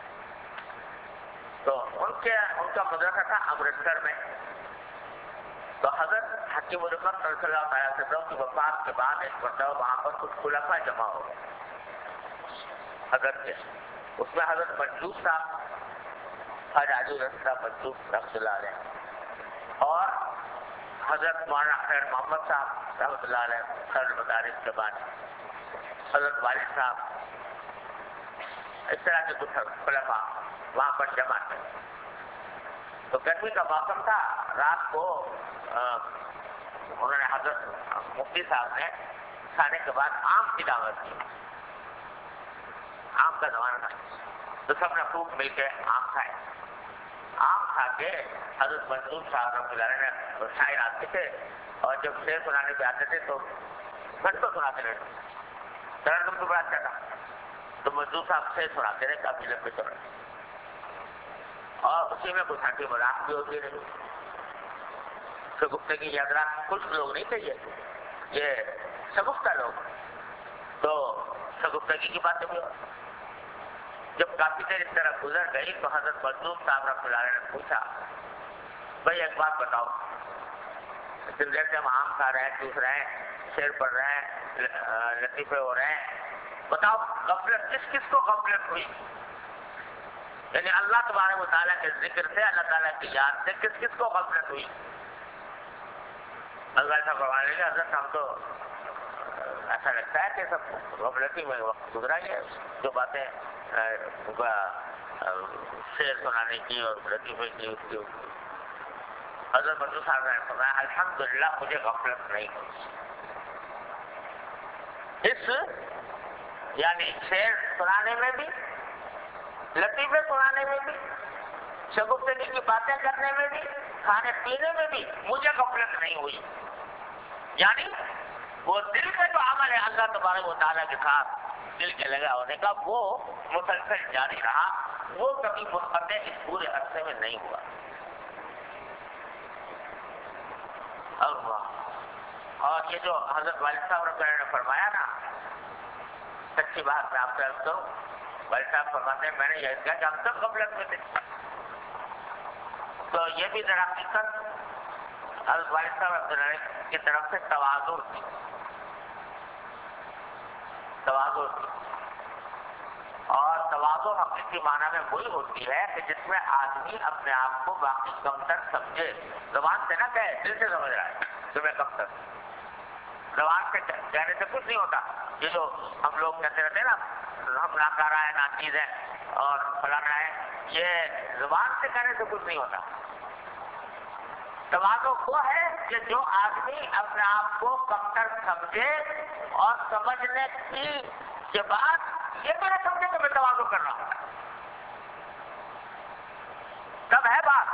تو ان کا مدرسہ تھا امرتسر میں، تو حضرت حکیم الامت صلی اللہ تعالیٰ وسلم کی وفات کے بعد ایک مرتبہ وہاں پر کچھ خلفاء جمع ہو گئے حضرت کے، اس میں حضرت مجدود صاحب، حاج عاجز صاحب مجدود رحمۃ اللہ علیہ، اور حضرت مولانا خیر محمد صاحب رحمۃ اللہ علیہ خیر المدارس کے بانی، حضرت والد صاحب، اس طرح کے کچھ خلفاء وہاں پر جمع تھے۔ تو گرمی کا موسم تھا، رات کو انہوں نے حضرت مفتی صاحب نے کھانے کے بعد آم کی دعوت دی، آم کا زمانہ تھا تو سب نے خوب مل کے آم کھائے۔ آم کھا کے حضرت منظور صاحب رحمۃ اللہ علیہ نے شاعر آتے تھے اور جب شعر سنانے پہ آتے تھے تو گھنٹوں سناتے رہتے، ترنم بھی بڑا اچھا تھا، تو منظور صاحب شعر سناتے رہے کافی لمبے چوڑے، اور اسی میں کچھ ہنسی مذاق بھی ہوتی رہی۔ شگفتگی یہ حضرات کچھ لوگ نہیں چاہیے، یہ شگفتہ لوگ، تو شگفتگی کی باتیں بھی ہوتی۔ جب کافی دیر اس طرح گزر گئی تو حضرت مجدود صاحب رحمۃ اللہ علیہ نے پوچھا، بھائی ایک بات بتاؤ، اتنی دیر سے ہم آم کھا رہے ہیں، چوس رہے ہیں، شعر پڑھ رہے ہیں، لطیفے ہو رہے ہیں، بتاؤ غفلت کس کو غفلت ہوئی؟ یعنی اللہ تبارک و تعالیٰ کے ذکر سے، اللہ تعالیٰ کی یاد سے کس کو غفلت ہوئی؟ اللہ صاحب فرمانے لگے، حضرت ہم تو ایسا لگتا ہے کہ سب غفلتی میں وقت گزرا ہے، جو باتیں شعر سنانے کی اور لطیفے کی اس کی۔ حضرت مجدود صاحب نے فرمایا الحمدللہ مجھے غفلت نہیں ہوئی، اس یعنی شعر سنانے میں بھی، لطیفے سنانے میں بھی، شگفتگی کی باتیں کرنے میں بھی، کھانے پینے میں بھی مجھے غفلت نہیں ہوئی۔ یعنی وہ دل کا جو عمل ہے اللہ تبارک و تعالیٰ کے ساتھ دل کے لگا ہونے کا، وہ مسلسل جاری رہا، وہ کبھی منقطع اس پورے عرصے میں نہیں ہوا۔ اور یہ جو حضرت والد صاحب نے فرمایا نا، سچی بات میں آپ سے عرض کروں، والد صاحب فرماتے ہیں میں نے یہ کہا کہ ہم سب غفلت میں تھے، تو یہ بھی ذرا حقیقت حضرت والد صاحب کی طرف سے تواضع تھی، اور تواضع حقیقی معنی میں وہی ہوتی ہے کہ جس میں آدمی اپنے آپ کو باقی کمتر سمجھے، زبان سے نہ کہے، دل سے سمجھ رہا ہے کہ میں کمتر، زبان سے کہنے سے کچھ نہیں ہوتا۔ یہ جو ہم لوگ کہتے رہتے ہیں نا ہم ناکارہ ہیں، ناچیز ہیں اور فلانا ہے، یہ زبان سے کہنے سے کچھ نہیں ہوتا۔ تواضع وہ ہے کہ جو آدمی اپنے آپ کو کمتر سمجھے اور سمجھنے کے بعد یہ میں نے سمجھے کہ میں تواضع کر رہا ہوں، تب ہے بات۔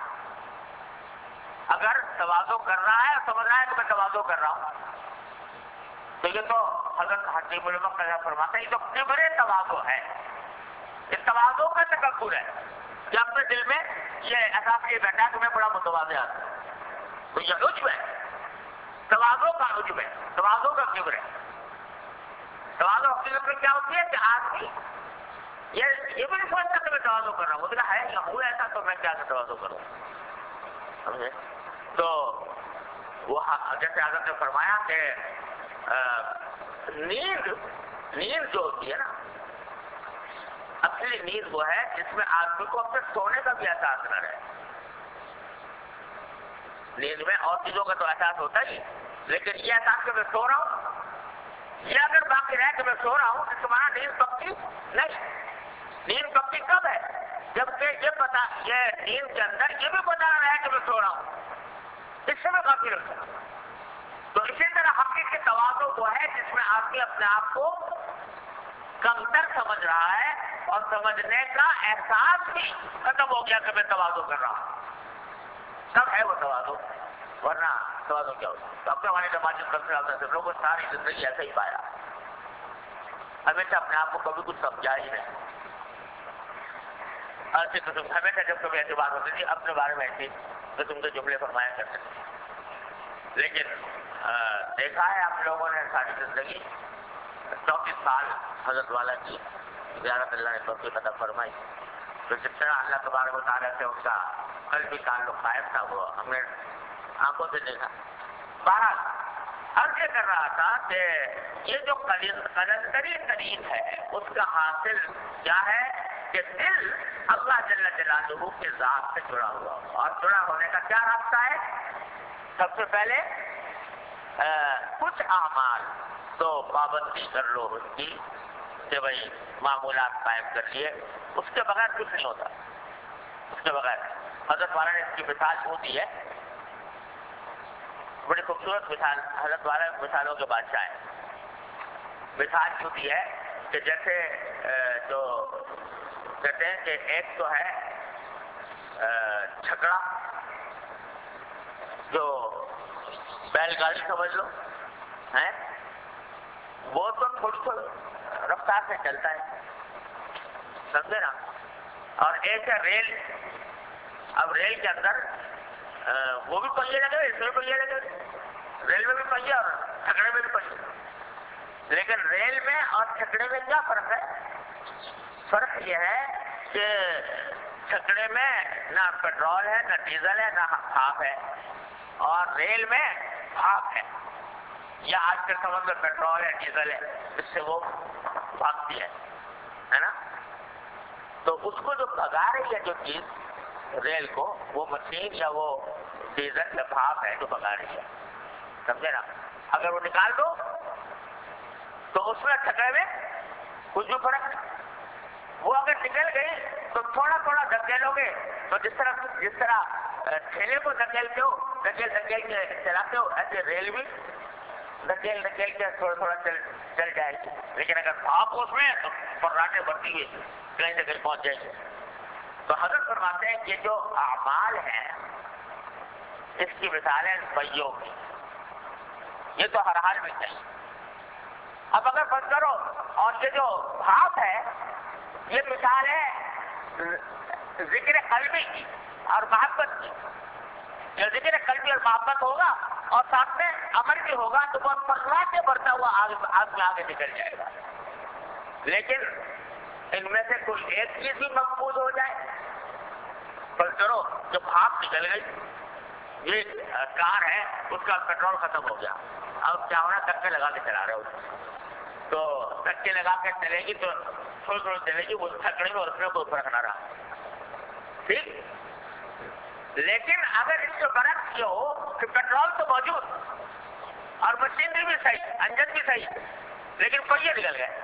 اگر تواضع کر رہا ہے اور سمجھ رہا ہے کہ میں تواضع کر رہا ہوں، تو یہ تو حضرت حکیم الامت کا فرماتا ہے یہ تو کبر تواضع ہے، یہ تواضع کا تکبر ہے کہ اپنے دل میں یہ احساس یہ بیٹھا کہ میں بڑا متواضع آدمی، تو یہ عجب ہے، تواضع کا عجب ہے، تواضع کا کبر ہے۔ تواضع حقیقت میں کیا ہوتی ہے کہ آدمی یہ بھی نہیں سمجھتا کہ میں تواضع کر رہا ہوں، وہ تو ہے یا ہوا ایسا تو میں کیا تواضع کروں، سمجھے؟ تو وہ جیسے حضرت نے فرمایا کہ نیند جو ہوتی ہے نا، اصلی نیند وہ ہے جس میں آدمی کو اپنے سونے کا بھی احساس نہ رہے. نیند میں اور چیزوں کا تو احساس ہوتا ہی، لیکن یہ احساس کہ میں سو رہا ہوں، یہ اگر باقی رہے کہ میں سو رہا ہوں، اس تمہارا نیند پکی نہیں. نیند پکی کب ہے؟ جبکہ یہ نیند کے اندر یہ بھی پتا نہ رہے کہ میں سو رہا ہوں، اس سے میں کافی رکھتا ہوں. تو اسی طرح حقیقی تواضع وہ ہے جس میں آدمی اپنے آپ کو کمتر سمجھ رہا ہے اور سمجھنے کا احساس بھی ختم ہو گیا کہ میں تواضع کر رہا ہوں. تب ہے وہ تواضع، ورنہ تواضع کیا ہوتا؟ تو اپنے والے نماز کرتے سے لوگوں نے ساری زندگی ایسا ہی پایا، ہمیشہ اپنے آپ کو کبھی کچھ سمجھا ہی نہیں. ایسے قسم ہمیشہ جب کبھی ایسی بات ہوتی تھی اپنے بارے میں ایسی تو تم تو جملے فرمایا کرتے تھے. لیکن دیکھا ہے آپ لوگوں نے ساری زندگی 34 سال حضرت والا کی زیارت اللہ نے توفیق عطا فرمائی، تو جس طرح اللہ تبارک و تعالیٰ سے ان کا قلبی تعلق قائم تھا وہ ہم نے آنکھوں سے دیکھا. بہرحال عرض یہ کر رہا تھا کہ یہ جو قلندری ترین ہے اس کا حاصل کیا ہے کہ دل اللہ جل جلالہ کے ذات سے جڑا ہوا، اور جڑا ہونے کا کیا راستہ ہے؟ سب سے پہلے کچھ اعمال تو پابندی کر لو اس کی کہ بھائی معمولات قائم کر لیے، اس کے بغیر کچھ نہیں ہوتا. اس کے بغیر حضرت والا نے اس کی مثال وہ دی ہے، بڑی خوبصورت مثال. حضرت والا مثالوں کے بادشاہ ہیں. مثال کیوں دی ہے کہ جیسے جو کہتے ہیں کہ ایک تو ہے چھکڑا، جو بیل گاڑی سمجھ لو ہے، وہ تو تھوڑی تھوڑی رفتار سے چلتا ہے، سمجھے نا. اور ایک ہے ریل. اب ریل کے اندر وہ بھی پہیے لگے، اس میں بھی پہیے لگے، ریل میں بھی پہیے اور چھکڑے میں بھی پہیے. لیکن ریل میں اور چھکڑے میں کیا فرق ہے؟ فرق یہ ہے کہ چھکڑے میں نہ پیٹرول ہے، نہ ڈیزل ہے، نہ بھاپ ہے، اور ریل میں بھاپ ہے. یا آج کے سمجھ میں پیٹرول ہے، ڈیزل ہے، اس سے وہ بھاگتی ہے نا. تو اس کو جو بھگا رہی ہے جو چیز ریل کو، وہ مشین یا وہ ڈیزل یا بھاپ ہے جو بھگا رہی ہے، سمجھے نا. اگر وہ نکال دو تو اس میں چھکڑے میں کچھ بھی فرق نہیں. وہ اگر نکل گئی تو تھوڑا تھوڑا دھکیلو گے تو جس طرح ٹھیلے کو دھکیلتے ہو، دھکیل کے چلاتے ہو، ایسے ریل بھی دھکیل کے تھوڑا تھوڑا چل جائے گی. لیکن اگر بھاپ اس میں تو فراٹے بڑھتی ہوئی کہیں سے کہیں پہنچ جائے گی. تو حضرت فرماتے ہیں کہ جو اعمال ہیں اس کی مثال ہے پہیوں کی، یہ تو ہر حال میں چاہیے. اب اگر بند کرو، اور یہ جو بھاپ ہے یہ مثال ہے ذکر قلبی کی اور محبت کی. جب ذکر قلبی اور محبت ہوگا اور ساتھ میں عمل بھی ہوگا تو وہ پراٹے بڑھتا ہوا آگے نکل جائے گا. لیکن ان میں سے کوئی ایک چیز بھی مقبول ہو جائے، بس کرو جو بھاپ نکل گئی، یہ کار ہے اس کا پیٹرول ختم ہو گیا، اب کیا ہونا، دھکے لگا کے چلا رہے ہو، تو دھکے لگا کے چلے گی تو تھوڑی تھوڑی چلے گی، وہ چھکڑے میں اس میں کوئی فرق نہ رہا. ٹھیک. لیکن اگر اس کے برعکس یہ ہو کہ پیٹرول تو موجود اور مشینری بھی صحیح، انجن بھی صحیح، لیکن پہیے نکل گئے،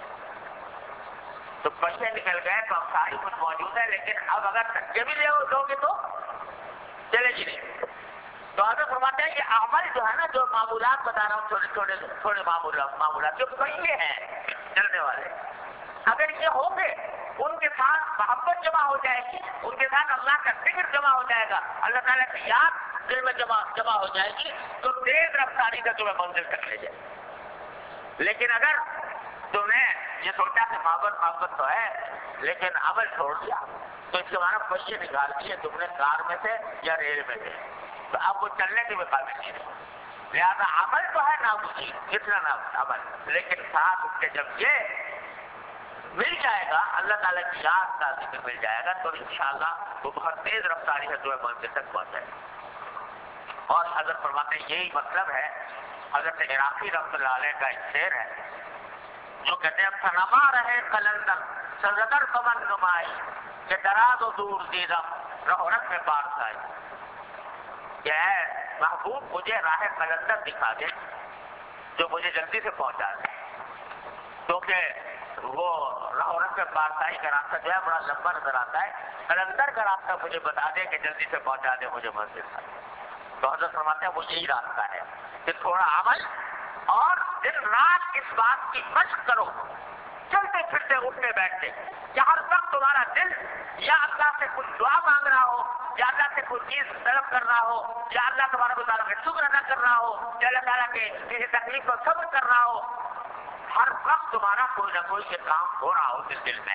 تو پہیے نکل گئے تو اب ساری کچھ موجود ہے، لیکن اب اگر دھکے بھی دو گے تو چلے گی نہیں. تو حضرت فرماتے ہیں کہ عمل جو ہے نا، جو معمولات بتا رہا ہوں، چھوٹے معمولات جو پہیے ہیں چلنے والے، اگر یہ ہوں گے ان کے ساتھ محبت جمع ہو جائے گی، ان کے ساتھ اللہ کا ذکر جمع ہو جائے گا، اللہ تعالیٰ کی یاد دل میں جمع ہو جائے گی، تو تیز رفتاری کا تمہیں منزل تک لے جائے. لیکن اگر تم نے یہ سوچا کہ محبت تو ہے لیکن عمل چھوڑ دیا، تو اس کے معنی پہیے نکال دیے تم نے کار میں سے یا ریل میں سے، تو اب وہ چلنے کے بھی قابل نہیں ہے. لہٰذا عمل تو ہے ناممکن، کتنا نام عمل، لیکن ساتھ اس کے جب یہ مل جائے گا، اللہ تعالیٰ کی یاد کا ذکر مل جائے گا، تو انشاءاللہ وہ بہت تیز رفتاری ہے جو منزل تک پہنچے. اور حضرت فرماتے ہیں یہی مطلب ہے حضرت عراقی رحمۃ اللہ علیہ کا ایک شعر ہے جو کہتے ہیں سنما رہے قلندر سزدر پون نمائی کہ دراز و دور دیدم رہورت میں پارس آئی، کہ اے محبوب مجھے راہ قلندر دکھا دے جو مجھے جلدی سے پہنچا دے، کیونکہ وہ رہورت میں پارس آئی کا راستہ جو ہے بڑا لمبا نظر آتا ہے، قلندر کا راستہ مجھے بتا دے کہ جلدی سے پہنچا دے مجھے مسجد تک۔ تو حضرت فرماتے ہیں وہ یہی راستہ ہے کہ تھوڑا عمل اور دن رات اس بات کی مشق کرو، چلتے پھرتے اٹھتے بیٹھتے، کہ ہر وقت تمہارا دل یا اللہ سے کچھ دعا مانگ رہا ہو، یا اللہ سے کوئی چیز طلب کر رہا ہو، یا اللہ تبارک و تعالیٰ کا شکر ادا کر رہا ہو، یا اللہ تعالیٰ کے کسی تکلیف کو صبر کر رہا ہو، ہر وقت تمہارا کوئی نہ کوئی یہ کام ہو رہا ہو اس دل میں۔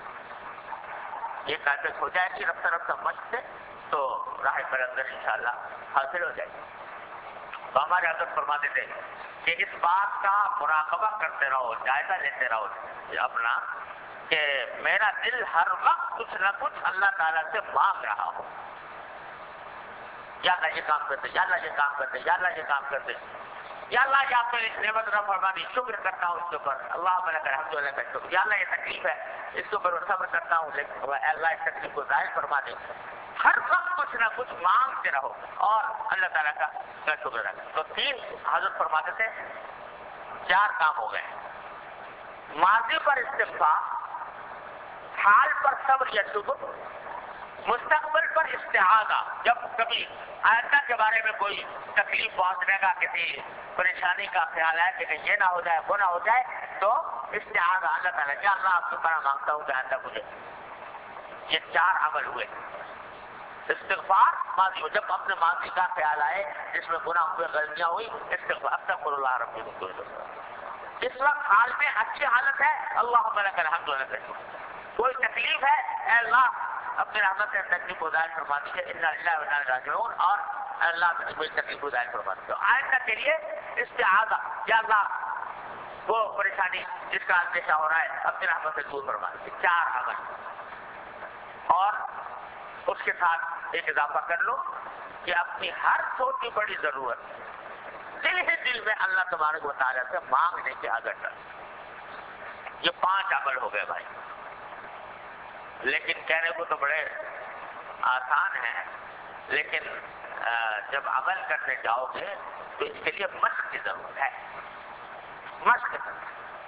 یہ کیفیت ہو جائے گی رفتہ رفتہ مشق سے تو راہ قلندر انشاءاللہ حاصل ہو جائے گی۔ تو ہمارے حضرت فرماتے تھے کہ اس بات کا مراقبہ کرتے رہو، جائزہ لیتے رہو اپنا، کہ میرا دل ہر وقت کچھ نہ کچھ اللہ تعالیٰ سے مانگ رہا ہو، یا اللہ یہ کام کرتے، یا اللہ یہ کام کرتے، یا اللہ یہ کام کرتے، یا اللہ یہ آپ کو اس نعمت نہ فرمانی، شکر کرتا ہوں اس کے اوپر، اللہ میں لگا الحمد للہ کا شکر، یا اللہ یہ تکلیف ہے اس کے اوپر صبر کرتا ہوں لیکن اللہ اس تکلیف کو ظاہر فرما دے۔ ہر وقت کچھ نہ کچھ مانگتے رہو اور اللہ تعالیٰ کا شکر ادا کرو۔ تو تین حضرت فرماتے تھے، 4 کام ہو گئے، ماضی پر استغفار، حال پر صبر یا شکر، مستقبل پر استعاذہ، جب کبھی آئندہ کے بارے میں کوئی تکلیف پہنچنے کا، کسی پریشانی کا خیال ہے کہ یہ نہ ہو جائے وہ نہ ہو جائے، تو استعاذہ اللہ تعالیٰ کیا اللہ آپ سے پناہ مانگتا ہوں کہ آئندہ مجھے۔ یہ 4 عمل ہوئے، استغفار ماضی ہو، جب اپنے ماضی کا خیال آئے جس میں گناہ ہوئے، غلطیاں ہوئی، استغفار استغفر اللہ ربی من کل ذنب۔ اس وقت حال میں اچھی حالت ہے، اللہم لک الحمد لک الشکر۔ کوئی تکلیف ہے، اے اللہ اپنی رحمت سے تکلیف کو ظاہر فرما دیجیے، انا للہ و انا الیہ راجعون، اور اللہ اپنی تکلیف کو ظاہر فرما دیجیے۔ تو آئندہ کے لیے استعاذہ، یا اللہ وہ پریشانی جس کا اندیشہ ہو رہا ہے اپنی رحمت سے دور فرما دیجیے۔ 4 عمل، اور اس کے ساتھ ایک اضافہ کر لو کہ اپنی ہر چھوٹی بڑی ضرورت دل ہی دل میں اللہ تبارک و تعالیٰ سے مانگنے کی عادت ڈالو۔ یہ 5 عمل ہو گئے بھائی، لیکن کہنے کو تو بڑے آسان ہیں، لیکن جب عمل کرنے جاؤ گے تو اس کے لیے مشق کی ضرورت ہے، مشق کی ضرورت۔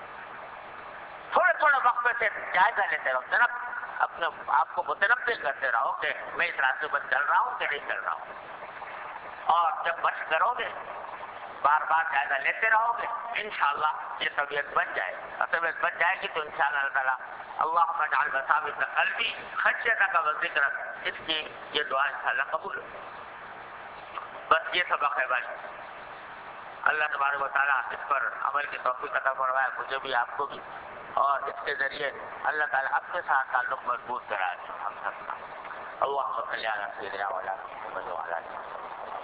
تھوڑے تھوڑے وقت سے جائزہ لیتے رہو، جناب اپنے آپ کو متنبع کرتے رہو کہ میں اس راستے پر چل رہا ہوں کہ نہیں چل رہا ہوں، اور جب مشق کرو گے، بار بار جائزہ لیتے رہو گے، انشاءاللہ یہ طبیعت بن جائے گی، اور طبیعت بن جائے گی تو انشاءاللہ اللہ تعالیٰ اللہم اجعل مثابت قلبی خشیتک و ذکرک، اس کی یہ دعا انشاءاللہ قبول ہے۔ بس یہ سبق ہے بھائی، اللہ تبارک و تعالیٰ اس پر عمل کی توفیق عطا فرمائے مجھے بھی آپ کو بھی، اور اس کے ذریعے اللہ تعالیٰ اپنے ساتھ تعلق مضبوط کرائے ہم سب کا۔ اللہم صلی علی سیدنا و علی محمد و علی آلہ وصحبہ۔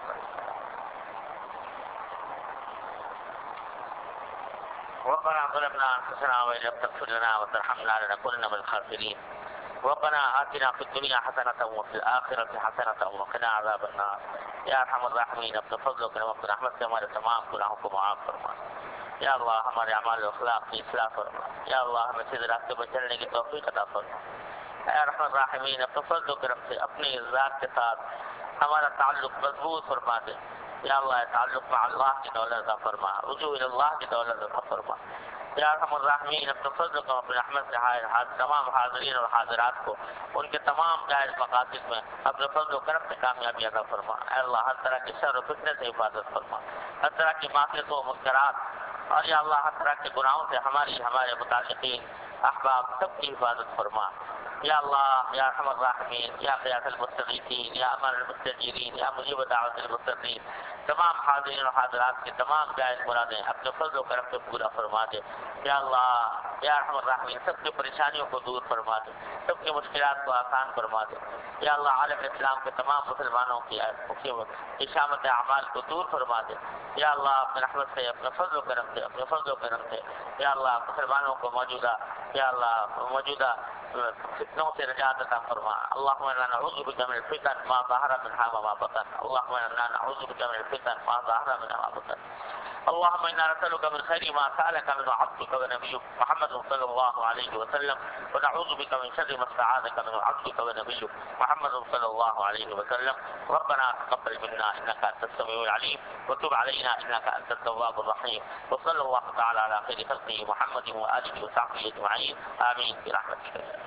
ربنا ظلمنا انفسنا وان لم تغفر لنا وترحمنا لنكونن من الخاسرين. ربنا آتنا في الدنيا حسنة وفي الآخرة حسنة وقنا عذاب النار. یا ارحم الراحمین اپنے فضل و کرم اپنے رحمت سے ہمارے تمام گناہوں کو معاف فرما. یا اللہ ہمارے اعمال و اخلاق کی اصلاح فرما. یا اللہ ہمیں سیدھے راستے پر چلنے کی توفیق عطا فرما. اے ارحم الراحمین اپنے فضل و کرم سے اپنی ذات کے ساتھ ہمارا تعلق مضبوط فرما دے. یا اللہ تعلق مع اللہ کی دولت عطا فرما، رجوع اللہ کی دولت عطا فرما. یا ارحم الراحمین اپنے فضل کو اپنے رحمت سے تمام حاضرین اور حاضرات کو ان کے تمام جائز مقاصد میں اپنے فضل و کرم سے کامیابی عطا فرما. اے اللہ ہر طرح کے شر و فتنے سے حفاظت فرما، ہر طرح کی معصیتوں و منکرات اور یا اللہ ہر طرح کے گناہوں سے ہمارے متعلقین احباب سب کی حفاظت فرما. یا اللہ یا ارحم الراحمین یا غیاث المستغیثین یا امان المستجیرین یا مجیب دعوت المضطرین، تمام حاضرین اور حاضرات کی تمام جائز مرادیں اپنے فضل و کرم سے پورا فرما دے. یا اللہ یا ارحم الراحمین سب کی پریشانیوں کو دور فرما دے، سب کی مشکلات کو آسان فرما دے. یا اللہ عالم اسلام کے تمام مسلمانوں کی شامت اعمال کو دور فرما دے. یا اللہ اپنے رحمت سے اپنے فضل و کرم سے اپنے فضل و کرم سے یا اللہ مسلمانوں کو موجودہ فتنوں سے نجات عطا فرما. اللهم انا نعوذ بك من الفتن ما ظهر منها وما بطن. اللهم انا نعوذ بك من الفتن ما ظهر منها وما بطن. اللهم إنا نسألك من خير ما سألك منه عبدك ونبيك محمد صلى الله عليه وسلم، ونعوذ بك من شر ما استعاذك منه عبدك ونبيك محمد صلى الله عليه وسلم. ربنا تقبل منا إنك أنت السميع العليم، وتب علينا إنك أنت التواب الرحيم، وصلى الله تعالى على خير خلقه محمد وآله وصحبه أجمعين، آمين برحمتك.